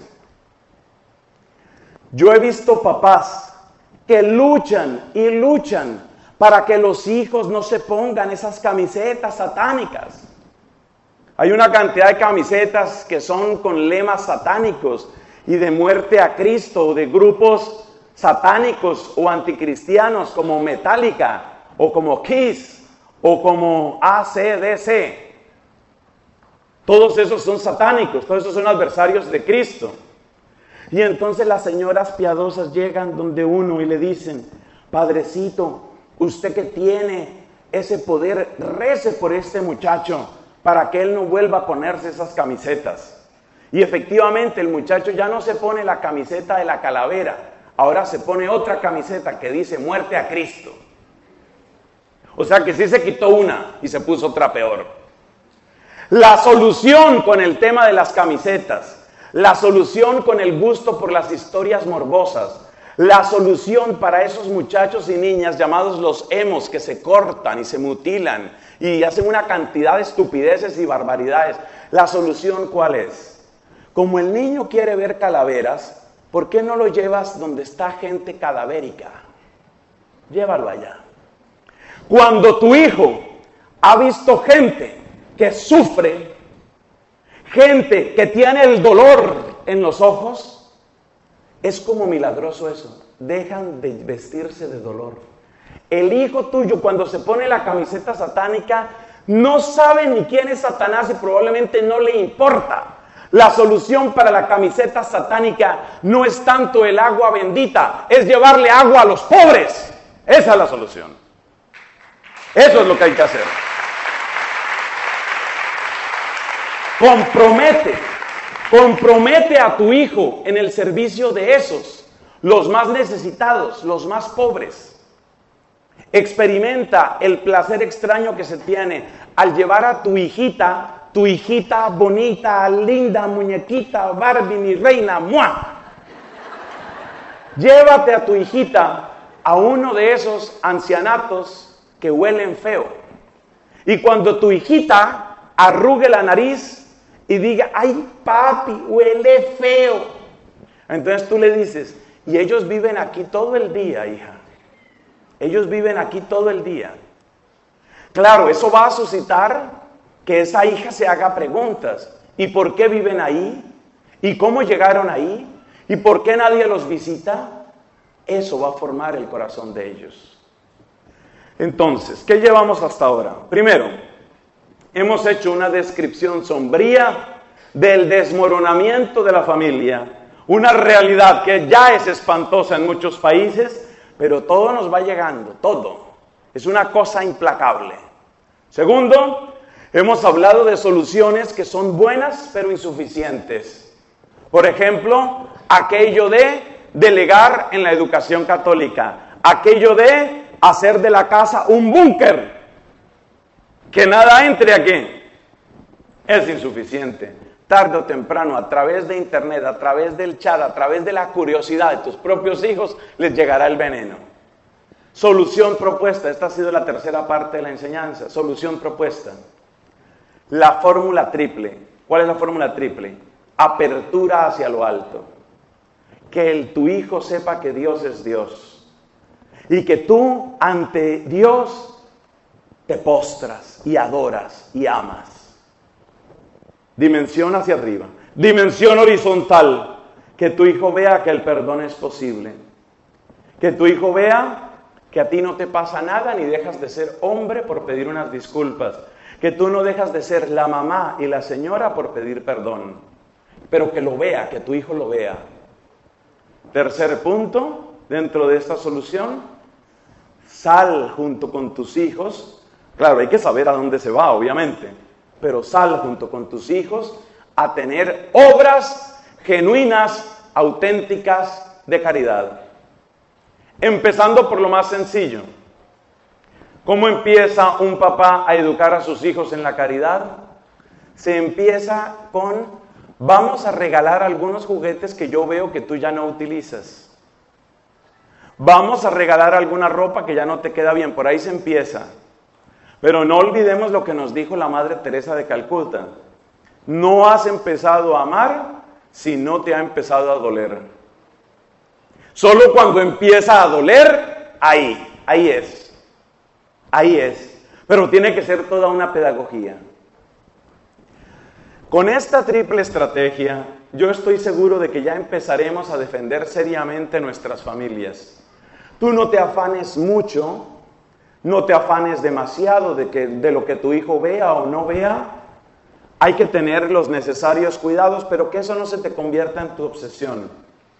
Yo he visto papás que luchan y luchan para que los hijos no se pongan esas camisetas satánicas. Hay una cantidad de camisetas que son con lemas satánicos y de muerte a Cristo, o de grupos satánicos o anticristianos como Metallica, o como Kiss, o como AC/DC. Todos esos son satánicos, todos esos son adversarios de Cristo. Y entonces las señoras piadosas llegan donde uno y le dicen, Padrecito, usted que tiene ese poder, rece por este muchacho, para que él no vuelva a ponerse esas camisetas. Y efectivamente el muchacho ya no se pone la camiseta de la calavera, ahora se pone otra camiseta que dice muerte a Cristo. O sea que sí se quitó una y se puso otra peor. La solución con el tema de las camisetas, la solución con el gusto por las historias morbosas, la solución para esos muchachos y niñas llamados los emos que se cortan y se mutilan y hacen una cantidad de estupideces y barbaridades. ¿La solución cuál es? Como el niño quiere ver calaveras, ¿por qué no lo llevas donde está gente cadavérica? Llévalo allá. Cuando tu hijo ha visto gente que sufre, gente que tiene el dolor en los ojos, es como milagroso eso. Dejan de vestirse de dolor. El hijo tuyo cuando se pone la camiseta satánica no sabe ni quién es Satanás y probablemente no le importa. La solución para la camiseta satánica no es tanto el agua bendita, es llevarle agua a los pobres. Esa es la solución. Eso es lo que hay que hacer. Compromete a tu hijo en el servicio de esos, los más necesitados, los más pobres. Experimenta el placer extraño que se tiene al llevar a tu hijita bonita, linda, muñequita, Barbie, mi reina, ¡mua! Llévate a tu hijita a uno de esos ancianatos que huelen feo. Y cuando tu hijita arrugue la nariz y diga, ay papi, huele feo, entonces tú le dices, y ellos viven aquí todo el día, hija. Ellos viven aquí todo el día. Claro, eso va a suscitar que esa hija se haga preguntas. ¿Y por qué viven ahí? ¿Y cómo llegaron ahí? ¿Y por qué nadie los visita? Eso va a formar el corazón de ellos. Entonces, ¿qué llevamos hasta ahora? Primero, hemos hecho una descripción sombría del desmoronamiento de la familia. Una realidad que ya es espantosa en muchos países, pero todo nos va llegando, todo. Es una cosa implacable. Segundo, hemos hablado de soluciones que son buenas pero insuficientes. Por ejemplo, aquello de delegar en la educación católica. Aquello de hacer de la casa un búnker. Que nada entre aquí. Es insuficiente. Tarde o temprano, a través de internet, a través del chat, a través de la curiosidad de tus propios hijos, les llegará el veneno. Solución propuesta. Esta ha sido la tercera parte de la enseñanza. Solución propuesta. La fórmula triple. ¿Cuál es la fórmula triple? Apertura hacia lo alto. que tu hijo sepa que Dios es Dios y que tú ante Dios te postras y adoras y amas. Dimensión hacia arriba, dimensión horizontal, que tu hijo vea que el perdón es posible, que tu hijo vea que a ti no te pasa nada ni dejas de ser hombre por pedir unas disculpas, que tú no dejas de ser la mamá y la señora por pedir perdón, pero que lo vea, que tu hijo lo vea. Tercer punto, dentro de esta solución, sal junto con tus hijos. Claro, hay que saber a dónde se va, obviamente, pero sal junto con tus hijos a tener obras genuinas, auténticas de caridad. Empezando por lo más sencillo. ¿Cómo empieza un papá a educar a sus hijos en la caridad? Se empieza con: vamos a regalar algunos juguetes que yo veo que tú ya no utilizas. Vamos a regalar alguna ropa que ya no te queda bien. Por ahí se empieza. Pero no olvidemos lo que nos dijo la Madre Teresa de Calcuta. No has empezado a amar si no te ha empezado a doler. Solo cuando empieza a doler, ahí es. Pero tiene que ser toda una pedagogía. Con esta triple estrategia, yo estoy seguro de que ya empezaremos a defender seriamente nuestras familias. Tú no te afanes mucho, no te afanes demasiado de lo que tu hijo vea o no vea. Hay que tener los necesarios cuidados, pero que eso no se te convierta en tu obsesión.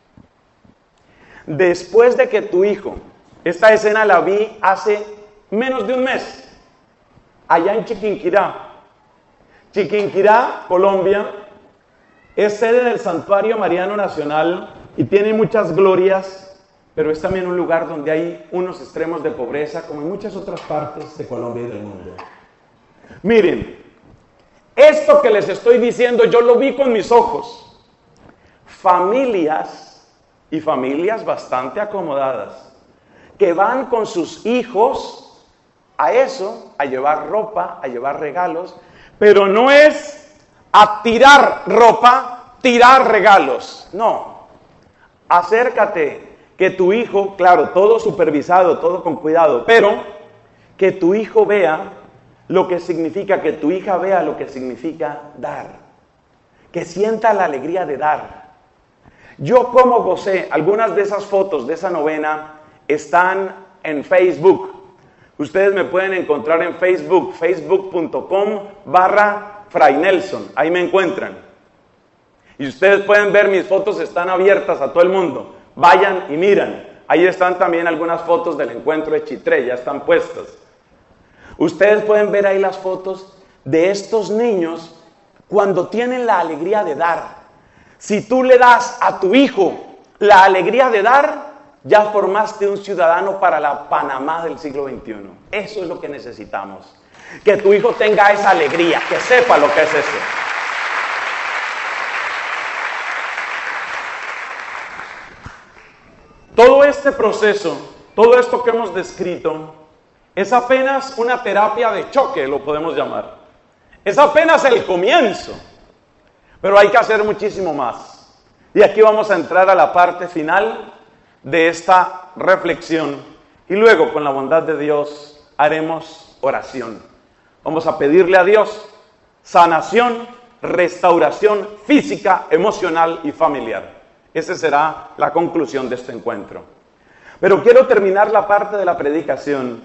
Después de que tu hijo, esta escena la vi hace menos de un mes, allá en Chiquinquirá. Chiquinquirá, Colombia, es sede del Santuario Mariano Nacional y tiene muchas glorias, pero es también un lugar donde hay unos extremos de pobreza, como en muchas otras partes de Colombia y del mundo. Miren, esto que les estoy diciendo yo lo vi con mis ojos. Familias, y familias bastante acomodadas, que van con sus hijos a eso, a llevar ropa, a llevar regalos, pero no es a tirar ropa, tirar regalos, no. Acércate, que tu hijo, claro, todo supervisado, todo con cuidado, pero que tu hijo vea lo que significa, que tu hija vea lo que significa dar, que sienta la alegría de dar. Yo como gocé, algunas de esas fotos de esa novena están en Facebook. Ustedes me pueden encontrar en Facebook, facebook.com/Fray Nelson, ahí me encuentran. Y ustedes pueden ver, mis fotos están abiertas a todo el mundo. Vayan y miran. Ahí están también algunas fotos del encuentro de Chitré, ya están puestas. Ustedes pueden ver ahí las fotos de estos niños cuando tienen la alegría de dar. Si tú le das a tu hijo la alegría de dar, ya formaste un ciudadano para la Panamá del siglo XXI. Eso es lo que necesitamos. Que tu hijo tenga esa alegría, que sepa lo que es eso. Todo este proceso, todo esto que hemos descrito, es apenas una terapia de choque, lo podemos llamar. Es apenas el comienzo. Pero hay que hacer muchísimo más. Y aquí vamos a entrar a la parte final de esta reflexión. Y luego, con la bondad de Dios, haremos oración. Vamos a pedirle a Dios sanación, restauración física, emocional y familiar. Esa será la conclusión de este encuentro. Pero quiero terminar la parte de la predicación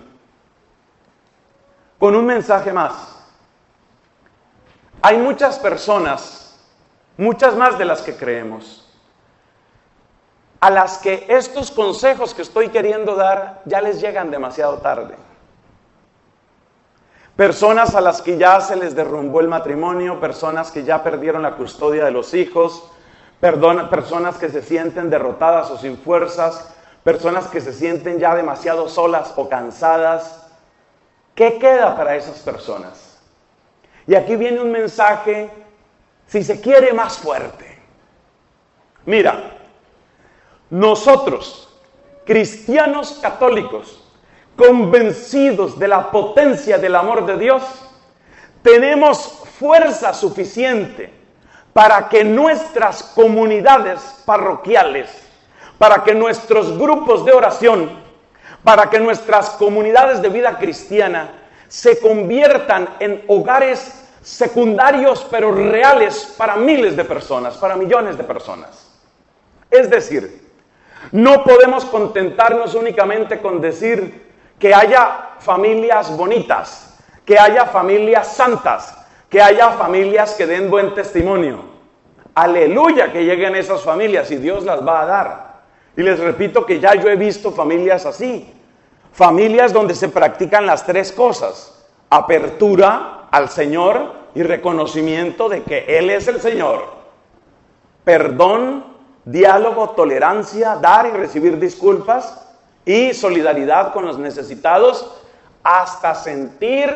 con un mensaje más. Hay muchas personas, muchas más de las que creemos, a las que estos consejos que estoy queriendo dar ya les llegan demasiado tarde. Personas a las que ya se les derrumbó el matrimonio, personas que ya perdieron la custodia de los hijos, personas que se sienten derrotadas o sin fuerzas, personas que se sienten ya demasiado solas o cansadas. ¿Qué queda para esas personas? Y aquí viene un mensaje, si se quiere, más fuerte. Mira, nosotros, cristianos católicos, convencidos de la potencia del amor de Dios, tenemos fuerza suficiente para que nuestras comunidades parroquiales, para que nuestros grupos de oración, para que nuestras comunidades de vida cristiana se conviertan en hogares secundarios pero reales para miles de personas, para millones de personas. Es decir, no podemos contentarnos únicamente con decir que haya familias bonitas, que haya familias santas, que haya familias que den buen testimonio. Aleluya que lleguen esas familias y Dios las va a dar. Y les repito que ya yo he visto familias así. Familias donde se practican las tres cosas: apertura al Señor y reconocimiento de que Él es el Señor. Perdón, diálogo, tolerancia, dar y recibir disculpas y solidaridad con los necesitados hasta sentir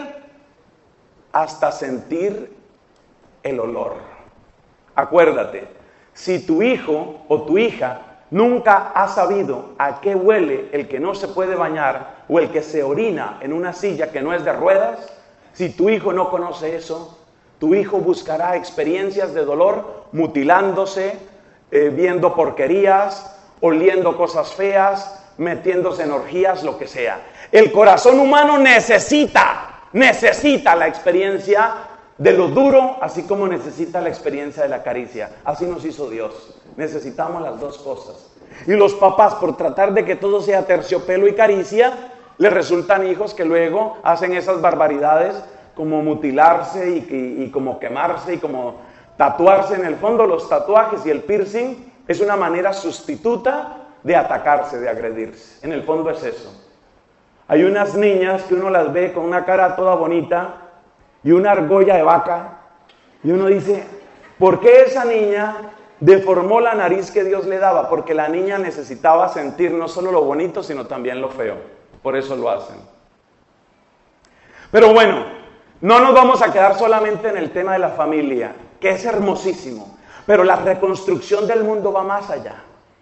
el olor. Acuérdate, si tu hijo o tu hija nunca ha sabido a qué huele el que no se puede bañar o el que se orina en una silla que no es de ruedas, si tu hijo no conoce eso, tu hijo buscará experiencias de dolor mutilándose, viendo porquerías, oliendo cosas feas, metiéndose en orgías, lo que sea. El corazón humano necesita la experiencia de lo duro, así como necesita la experiencia de la caricia. Así nos hizo Dios. Necesitamos las dos cosas. Y los papás, por tratar de que todo sea terciopelo y caricia, les resultan hijos que luego hacen esas barbaridades como mutilarse y como quemarse y como tatuarse. En el fondo, los tatuajes y el piercing es una manera sustituta de atacarse, de agredirse. En el fondo es eso. Hay unas niñas que uno las ve con una cara toda bonita y una argolla de vaca, y uno dice, ¿por qué esa niña deformó la nariz que Dios le daba? Porque la niña necesitaba sentir no solo lo bonito, sino también lo feo. Por eso lo hacen. Pero bueno, no nos vamos a quedar solamente en el tema de la familia, que es hermosísimo, pero la reconstrucción del mundo va más allá.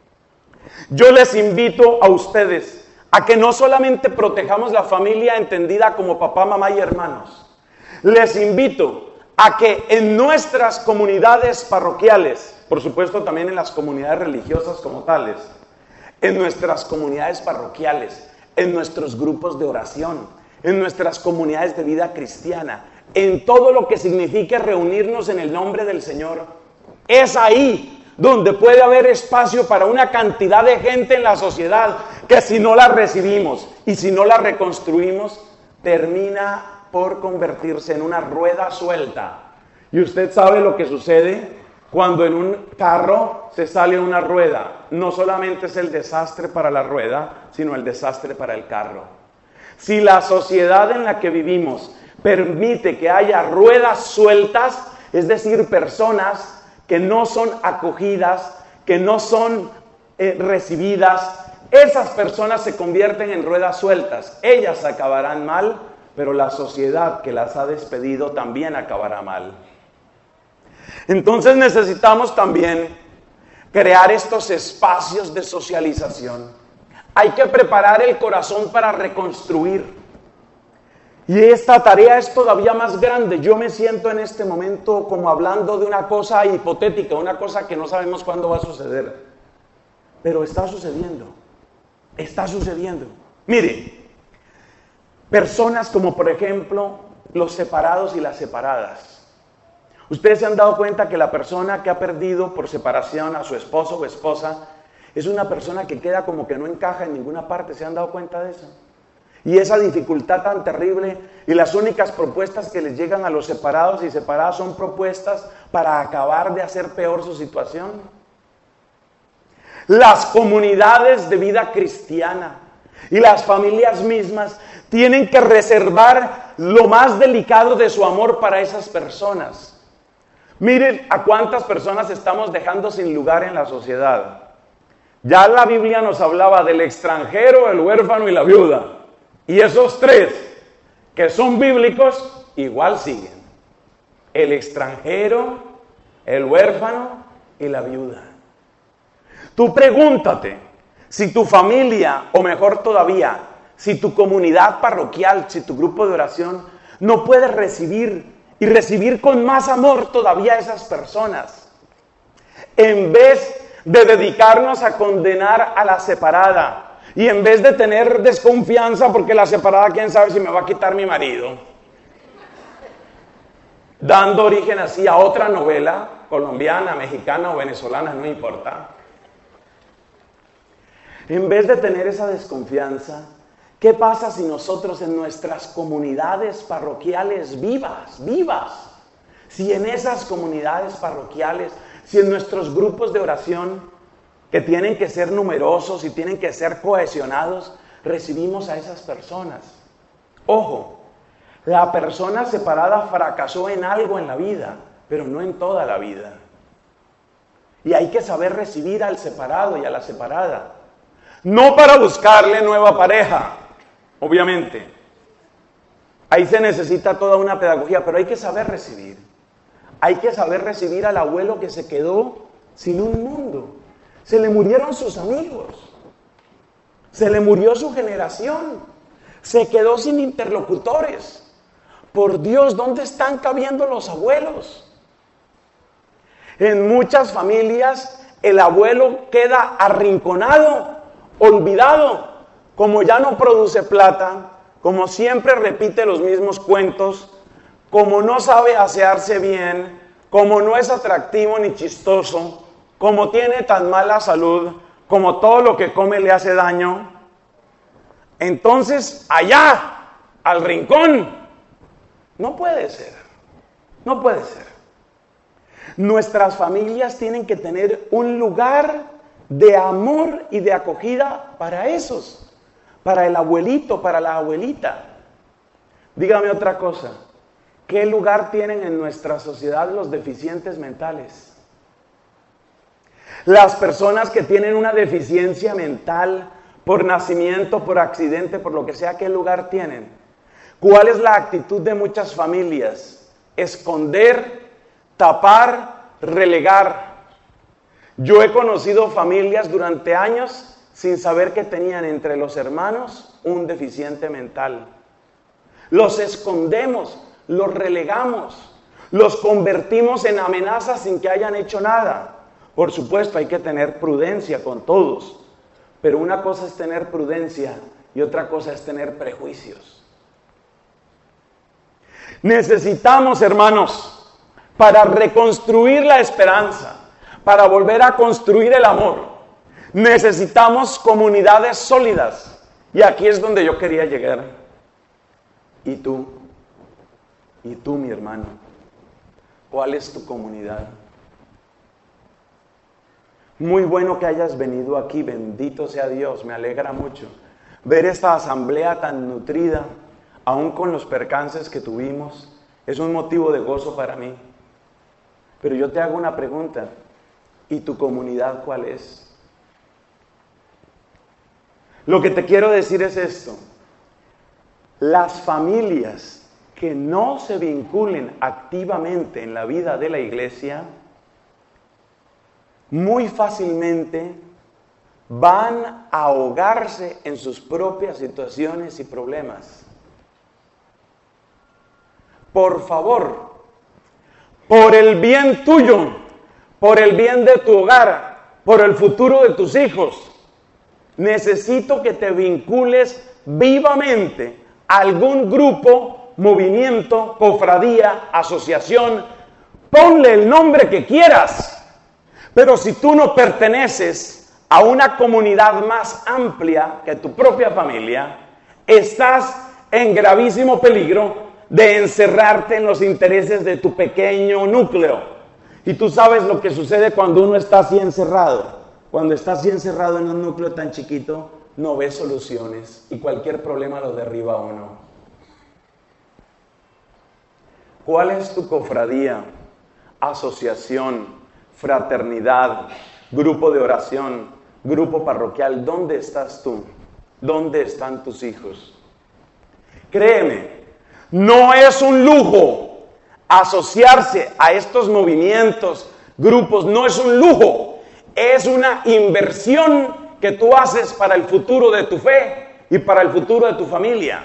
Yo les invito a ustedes a que no solamente protejamos la familia entendida como papá, mamá y hermanos. Les invito a que en nuestras comunidades parroquiales, por supuesto también en las comunidades religiosas como tales, en nuestras comunidades parroquiales, en nuestros grupos de oración, en nuestras comunidades de vida cristiana, en todo lo que signifique reunirnos en el nombre del Señor, es ahí donde puede haber espacio para una cantidad de gente en la sociedad que si no la recibimos y si no la reconstruimos, termina por convertirse en una rueda suelta. Y usted sabe lo que sucede cuando en un carro se sale una rueda. No solamente es el desastre para la rueda, sino el desastre para el carro. Si la sociedad en la que vivimos permite que haya ruedas sueltas, es decir, personas que no son acogidas, que no son recibidas, esas personas se convierten en ruedas sueltas. Ellas acabarán mal, pero la sociedad que las ha despedido también acabará mal. Entonces necesitamos también crear estos espacios de socialización. Hay que preparar el corazón para reconstruir. Y esta tarea es todavía más grande. Yo me siento en este momento como hablando de una cosa hipotética, una cosa que no sabemos cuándo va a suceder. Pero está sucediendo. Está sucediendo. Mire, personas como por ejemplo los separados y las separadas. Ustedes se han dado cuenta que la persona que ha perdido por separación a su esposo o esposa es una persona que queda como que no encaja en ninguna parte. ¿Se han dado cuenta de eso? Y esa dificultad tan terrible, y las únicas propuestas que les llegan a los separados y separadas son propuestas para acabar de hacer peor su situación. Las comunidades de vida cristiana y las familias mismas tienen que reservar lo más delicado de su amor para esas personas. Miren a cuántas personas estamos dejando sin lugar en la sociedad. Ya la Biblia nos hablaba del extranjero, el huérfano y la viuda. Y esos tres que son bíblicos igual siguen. El extranjero, el huérfano y la viuda. Tú pregúntate si tu familia, o mejor todavía, si tu comunidad parroquial, si tu grupo de oración no puede recibir y recibir con más amor todavía a esas personas. En vez de dedicarnos a condenar a la separada. Y en vez de tener desconfianza porque la separada, quién sabe si me va a quitar mi marido, dando origen así a otra novela, colombiana, mexicana o venezolana, no importa. En vez de tener esa desconfianza, ¿qué pasa si nosotros en nuestras comunidades parroquiales vivas, si en esas comunidades parroquiales, si en nuestros grupos de oración, que tienen que ser numerosos y tienen que ser cohesionados, recibimos a esas personas? Ojo, la persona separada fracasó en algo en la vida, pero no en toda la vida. Y hay que saber recibir al separado y a la separada. No para buscarle nueva pareja, obviamente. Ahí se necesita toda una pedagogía, pero hay que saber recibir. Hay que saber recibir al abuelo que se quedó sin un mundo. Se le murieron sus amigos. Se le murió su generación. Se quedó sin interlocutores. Por Dios, ¿dónde están cabiendo los abuelos? En muchas familias el abuelo queda arrinconado, olvidado, como ya no produce plata, como siempre repite los mismos cuentos, como no sabe asearse bien, como no es atractivo ni chistoso, como tiene tan mala salud, como todo lo que come le hace daño. Entonces, allá, al rincón, no puede ser, no puede ser. Nuestras familias tienen que tener un lugar de amor y de acogida para esos, para el abuelito, para la abuelita. Dígame otra cosa, ¿qué lugar tienen en nuestra sociedad los deficientes mentales? Las personas que tienen una deficiencia mental por nacimiento, por accidente, por lo que sea, ¿qué lugar tienen? ¿Cuál es la actitud de muchas familias? Esconder, tapar, relegar. Yo he conocido familias durante años sin saber que tenían entre los hermanos un deficiente mental. Los escondemos, los relegamos, los convertimos en amenazas sin que hayan hecho nada. Por supuesto, hay que tener prudencia con todos, pero una cosa es tener prudencia y otra cosa es tener prejuicios. Necesitamos, hermanos, para reconstruir la esperanza, para volver a construir el amor, necesitamos comunidades sólidas. Y aquí es donde yo quería llegar. ¿Y tú, mi hermano? ¿Cuál es tu comunidad? Muy bueno que hayas venido aquí, bendito sea Dios, me alegra mucho ver esta asamblea tan nutrida, aún con los percances que tuvimos, es un motivo de gozo para mí. Pero yo te hago una pregunta, ¿y tu comunidad cuál es? Lo que te quiero decir es esto, las familias que no se vinculen activamente en la vida de la iglesia, muy fácilmente van a ahogarse en sus propias situaciones y problemas. Por favor, por el bien tuyo, por el bien de tu hogar, por el futuro de tus hijos, necesito que te vincules vivamente a algún grupo, movimiento, cofradía, asociación, ponle el nombre que quieras. Pero si tú no perteneces a una comunidad más amplia que tu propia familia, estás en gravísimo peligro de encerrarte en los intereses de tu pequeño núcleo. Y tú sabes lo que sucede cuando uno está así encerrado. Cuando está así encerrado en un núcleo tan chiquito, no ves soluciones y cualquier problema lo derriba a uno. ¿Cuál es tu cofradía, asociación, fraternidad, grupo de oración, grupo parroquial? ¿Dónde estás tú? ¿Dónde están tus hijos? Créeme, no es un lujo asociarse a estos movimientos, grupos, no es un lujo, es una inversión que tú haces para el futuro de tu fe y para el futuro de tu familia.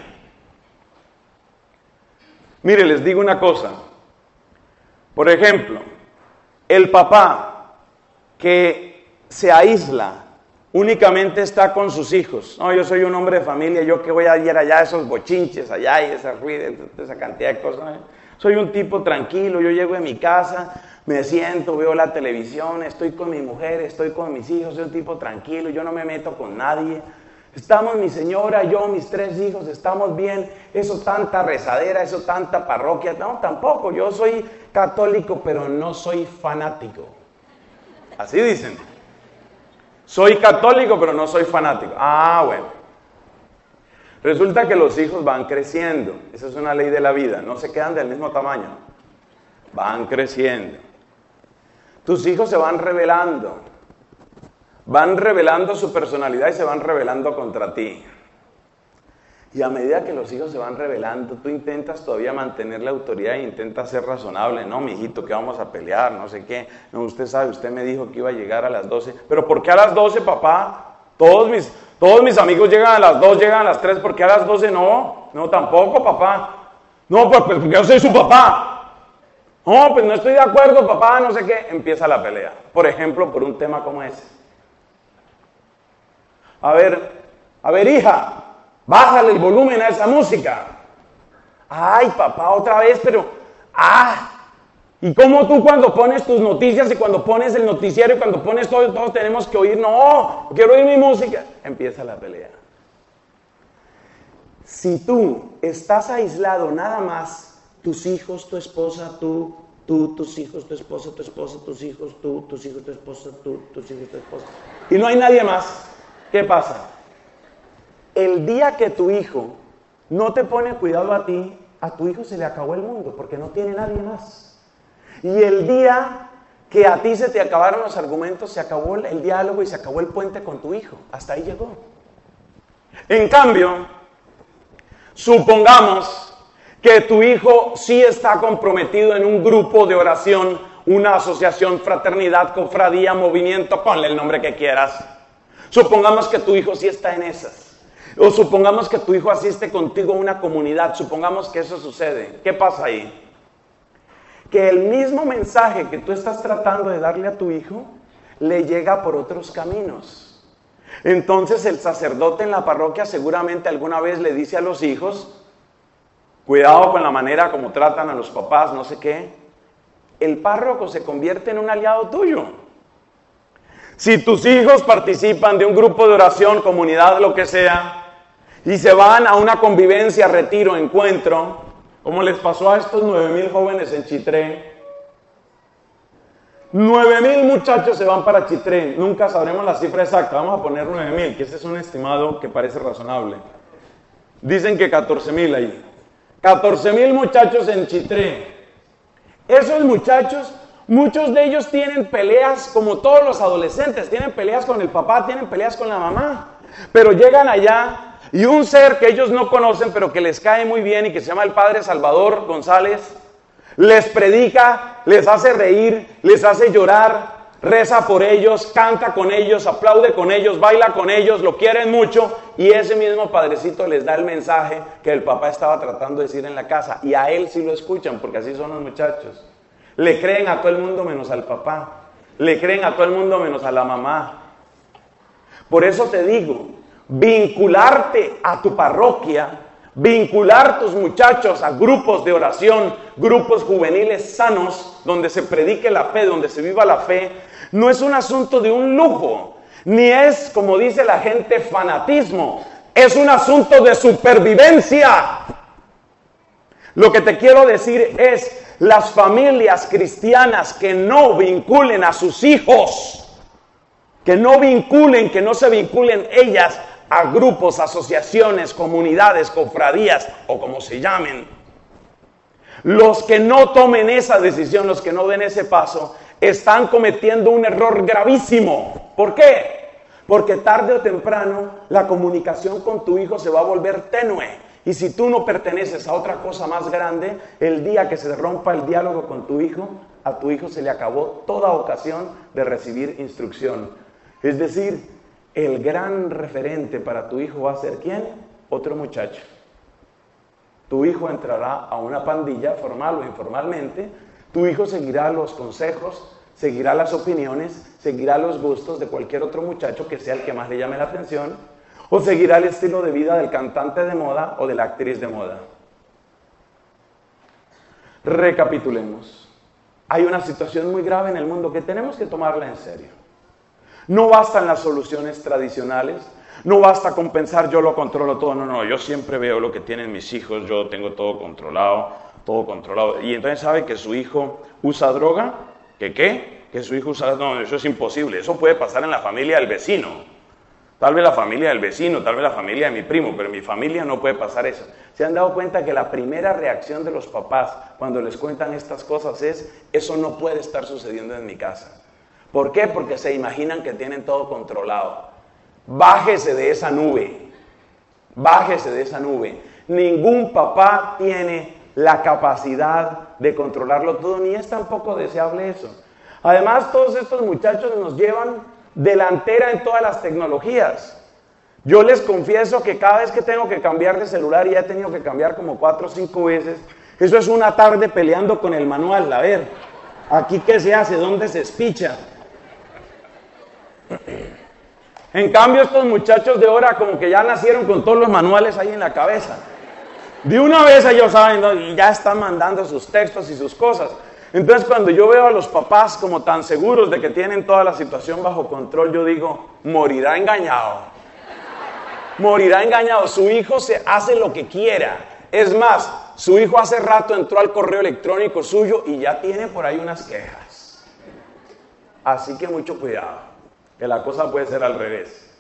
Mire, les digo una cosa, por ejemplo, el papá que se aísla, únicamente está con sus hijos. No, yo soy un hombre de familia, yo que voy a ir allá, esos bochinches allá y esa ruido, esa cantidad de cosas. Soy un tipo tranquilo, yo llego a mi casa, me siento, veo la televisión, estoy con mi mujer, estoy con mis hijos, soy un tipo tranquilo, yo no me meto con nadie. Estamos mi señora, yo, mis 3 hijos, estamos bien. Eso tanta rezadera, eso tanta parroquia. No, tampoco. Yo soy católico, pero no soy fanático. Así dicen. Soy católico, pero no soy fanático. Ah, bueno. Resulta que los hijos van creciendo. Esa es una ley de la vida. No se quedan del mismo tamaño. Van creciendo. Tus hijos se van revelando. Van revelando su personalidad y se van revelando contra ti. Y a medida que los hijos se van revelando, tú intentas todavía mantener la autoridad e intentas ser razonable. No, mijito, que vamos a pelear, no sé qué. No, usted sabe, usted me dijo que iba a llegar a las 12. ¿Pero por qué a las 12, papá? Todos mis amigos llegan a las 2, llegan a las 3. ¿Por qué a las 12 no? No, tampoco, papá. No, pues porque yo soy su papá. No, pues no estoy de acuerdo, papá, no sé qué. Empieza la pelea. Por ejemplo, por un tema como ese. A ver, hija, bájale el volumen a esa música. Ay, papá, otra vez, pero... ¿Y cómo tú cuando pones tus noticias y cuando pones el noticiero y cuando pones todo, todos tenemos que oír? No, quiero oír mi música. Empieza la pelea. Si tú estás aislado nada más, tus hijos, tu esposa, tú, tus hijos, tu esposa, tus hijos, tú, tus hijos, tu esposa, tú, tus hijos, tu esposa. Y no hay nadie más. ¿Qué pasa? El día que tu hijo no te pone cuidado a ti, a tu hijo se le acabó el mundo porque no tiene nadie más. Y el día que a ti se te acabaron los argumentos, se acabó el diálogo y se acabó el puente con tu hijo. Hasta ahí llegó. En cambio, supongamos que tu hijo sí está comprometido en un grupo de oración, una asociación, fraternidad, cofradía, movimiento, ponle el nombre que quieras. Supongamos que tu hijo sí está en esas. O supongamos que tu hijo asiste contigo a una comunidad. Supongamos que eso sucede. ¿Qué pasa ahí? Que el mismo mensaje que tú estás tratando de darle a tu hijo, le llega por otros caminos. Entonces el sacerdote en la parroquia seguramente alguna vez le dice a los hijos, cuidado con la manera como tratan a los papás, no sé qué. El párroco se convierte en un aliado tuyo. Si tus hijos participan de un grupo de oración, comunidad, lo que sea, y se van a una convivencia, retiro, encuentro, como les pasó a estos 9,000 jóvenes en Chitré. 9,000 muchachos se van para Chitré. Nunca sabremos la cifra exacta. Vamos a poner 9,000, que ese es un estimado que parece razonable. Dicen que 14,000 ahí. 14,000 muchachos en Chitré. Esos muchachos, muchos de ellos tienen peleas como todos los adolescentes. Tienen peleas con el papá, tienen peleas con la mamá. Pero llegan allá y un ser que ellos no conocen, pero que les cae muy bien y que se llama el Padre Salvador González, les predica, les hace reír, les hace llorar, reza por ellos, canta con ellos, aplaude con ellos, baila con ellos, lo quieren mucho, y ese mismo padrecito les da el mensaje que el papá estaba tratando de decir en la casa, y a él sí lo escuchan, porque así son los muchachos. Le creen a todo el mundo menos al papá, le creen a todo el mundo menos a la mamá. Por eso te digo, vincularte a tu parroquia, vincular tus muchachos a grupos de oración, grupos juveniles sanos, donde se predique la fe, donde se viva la fe, no es un asunto de un lujo, ni es, como dice la gente, fanatismo, es un asunto de supervivencia. Lo que te quiero decir es, las familias cristianas que no vinculen a sus hijos, que no se vinculen ellas a grupos, asociaciones, comunidades, cofradías o como se llamen. Los que no tomen esa decisión, los que no den ese paso, están cometiendo un error gravísimo. ¿Por qué? Porque tarde o temprano la comunicación con tu hijo se va a volver tenue. Y si tú no perteneces a otra cosa más grande, el día que se rompa el diálogo con tu hijo, a tu hijo se le acabó toda ocasión de recibir instrucción. Es decir, el gran referente para tu hijo va a ser ¿quién? Otro muchacho. Tu hijo entrará a una pandilla, formal o informalmente. Tu hijo seguirá los consejos, seguirá las opiniones, seguirá los gustos de cualquier otro muchacho que sea el que más le llame la atención, o seguirá el estilo de vida del cantante de moda o de la actriz de moda. Recapitulemos. Hay una situación muy grave en el mundo que tenemos que tomarla en serio. No bastan las soluciones tradicionales, no basta con pensar yo lo controlo todo, no, yo siempre veo lo que tienen mis hijos, yo tengo todo controlado. Y entonces sabe que su hijo usa droga, que su hijo usa, no, eso es imposible, eso puede pasar en la familia del vecino, tal vez la familia del vecino, tal vez la familia de mi primo, pero en mi familia no puede pasar eso. ¿Se han dado cuenta que la primera reacción de los papás cuando les cuentan estas cosas es, eso no puede estar sucediendo en mi casa? ¿Por qué? Porque se imaginan que tienen todo controlado. Bájese de esa nube, bájese de esa nube. Ningún papá tiene la capacidad de controlarlo todo, ni es tampoco deseable eso. Además, todos estos muchachos nos llevan delantera en todas las tecnologías. Yo les confieso que cada vez que tengo que cambiar de celular, y ya he tenido que cambiar como 4 o 5 veces, eso es una tarde peleando con el manual. A ver, aquí qué se hace, dónde se espicha. En cambio, estos muchachos de ahora como que ya nacieron con todos los manuales ahí en la cabeza. De una vez ellos saben, ¿no? Y ya están mandando sus textos y sus cosas. Entonces, cuando yo veo a los papás como tan seguros de que tienen toda la situación bajo control, yo digo, morirá engañado. Morirá engañado. Su hijo se hace lo que quiera. Es más, su hijo hace rato entró al correo electrónico suyo y ya tiene por ahí unas quejas. Así que mucho cuidado, que la cosa puede ser al revés.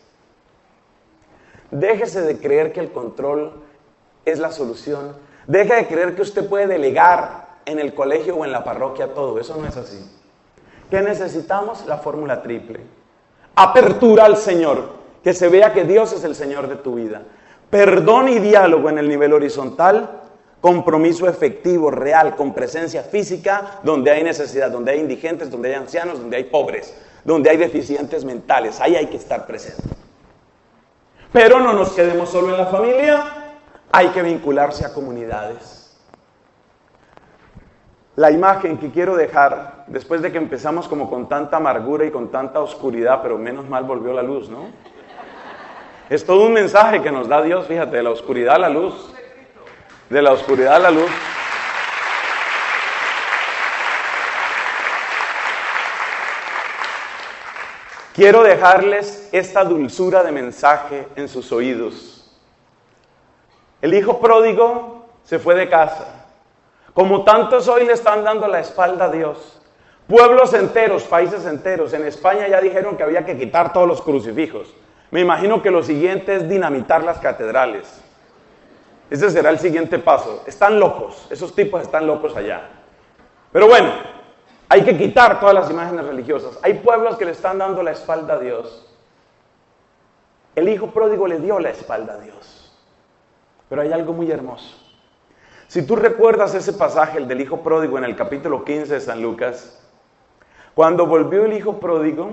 Déjese de creer que el control es la solución. Deje de creer que usted puede delegar en el colegio o en la parroquia todo. Eso no es así. ¿Qué necesitamos? La fórmula triple. Apertura al Señor, que se vea que Dios es el Señor de tu vida. Perdón y diálogo en el nivel horizontal. Compromiso efectivo, real, con presencia física, donde hay necesidad, donde hay indigentes, donde hay ancianos, donde hay pobres, donde hay deficientes mentales. Ahí hay que estar presente. Pero no nos quedemos solo en la familia, hay que vincularse a comunidades. La imagen que quiero dejar, después de que empezamos como con tanta amargura y con tanta oscuridad, pero menos mal volvió la luz, ¿no? Es todo un mensaje que nos da Dios, fíjate, de la oscuridad a la luz. De la oscuridad a la luz. Quiero dejarles esta dulzura de mensaje en sus oídos. El hijo pródigo se fue de casa. Como tantos hoy le están dando la espalda a Dios. Pueblos enteros, países enteros. En España ya dijeron que había que quitar todos los crucifijos. Me imagino que lo siguiente es dinamitar las catedrales. Ese será el siguiente paso. Están locos, esos tipos están locos allá. Pero bueno, hay que quitar todas las imágenes religiosas. Hay pueblos que le están dando la espalda a Dios. El hijo pródigo le dio la espalda a Dios. Pero hay algo muy hermoso. Si tú recuerdas ese pasaje, el del hijo pródigo, en el capítulo 15 de San Lucas, cuando volvió el hijo pródigo,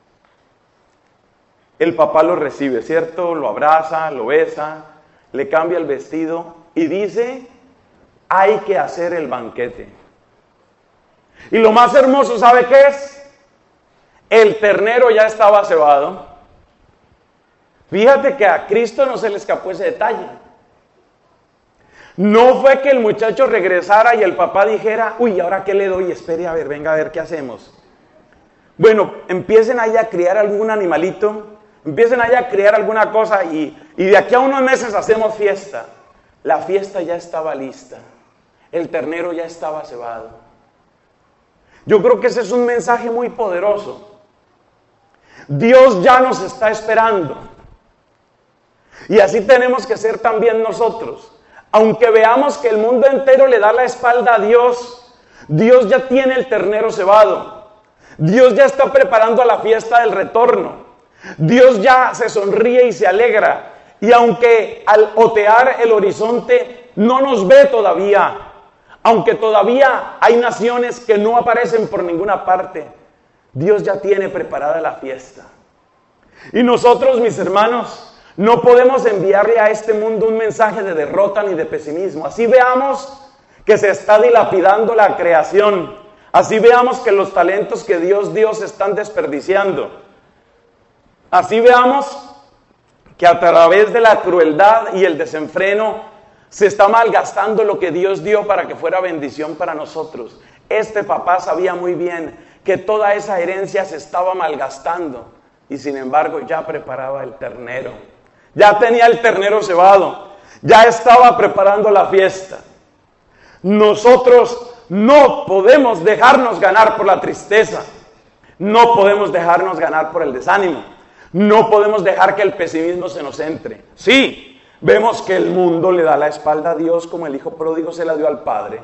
el papá lo recibe, ¿cierto? Lo abraza, lo besa, le cambia el vestido y dice, hay que hacer el banquete. Y lo más hermoso, ¿sabe qué es? El ternero ya estaba cebado. Fíjate que a Cristo no se le escapó ese detalle. No fue que el muchacho regresara y el papá dijera, uy, ¿ahora qué le doy? Espere, a ver, venga a ver qué hacemos. Bueno, empiecen ahí a criar algún animalito, empiecen ahí a criar alguna cosa y de aquí a unos meses hacemos fiesta. La fiesta ya estaba lista, el ternero ya estaba cebado. Yo creo que ese es un mensaje muy poderoso. Dios ya nos está esperando. Y así tenemos que ser también nosotros. Aunque veamos que el mundo entero le da la espalda a Dios, Dios ya tiene el ternero cebado. Dios ya está preparando la fiesta del retorno. Dios ya se sonríe y se alegra. Y aunque al otear el horizonte no nos ve todavía, aunque todavía hay naciones que no aparecen por ninguna parte, Dios ya tiene preparada la fiesta. Y nosotros, mis hermanos, no podemos enviarle a este mundo un mensaje de derrota ni de pesimismo. Así veamos que se está dilapidando la creación. Así veamos que los talentos que Dios dio se están desperdiciando. Así veamos que a través de la crueldad y el desenfreno se está malgastando lo que Dios dio para que fuera bendición para nosotros. Este papá sabía muy bien que toda esa herencia se estaba malgastando y sin embargo ya preparaba el ternero. Ya tenía el ternero cebado, ya estaba preparando la fiesta. Nosotros no podemos dejarnos ganar por la tristeza, no podemos dejarnos ganar por el desánimo, no podemos dejar que el pesimismo se nos entre. Sí, vemos que el mundo le da la espalda a Dios como el hijo pródigo se la dio al padre.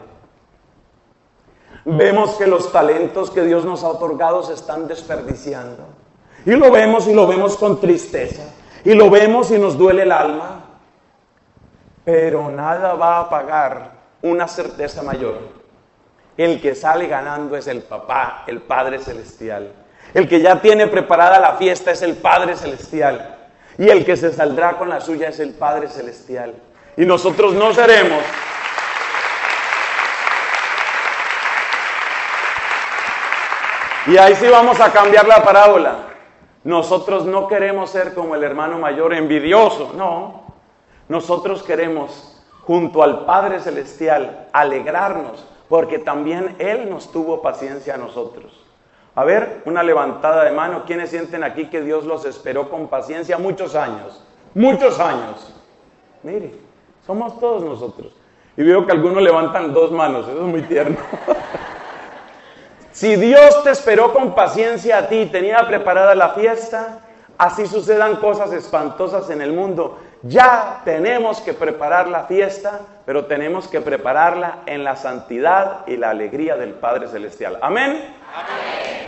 Vemos que los talentos que Dios nos ha otorgado se están desperdiciando. Y lo vemos con tristeza. Y lo vemos y nos duele el alma. Pero nada va a pagar una certeza mayor. El que sale ganando es el papá, el Padre Celestial. El que ya tiene preparada la fiesta es el Padre Celestial. Y el que se saldrá con la suya es el Padre Celestial. Y nosotros no seremos. Y ahí sí vamos a cambiar la parábola. Nosotros no queremos ser como el hermano mayor envidioso, no. Nosotros queremos, junto al Padre Celestial, alegrarnos, porque también Él nos tuvo paciencia a nosotros. A ver, una levantada de mano. ¿Quiénes sienten aquí que Dios los esperó con paciencia muchos años? Muchos años. Mire, somos todos nosotros. Y veo que algunos levantan 2 manos, eso es muy tierno. Si Dios te esperó con paciencia a ti y tenía preparada la fiesta, así sucedan cosas espantosas en el mundo. Ya tenemos que preparar la fiesta, pero tenemos que prepararla en la santidad y la alegría del Padre Celestial. Amén. Amén.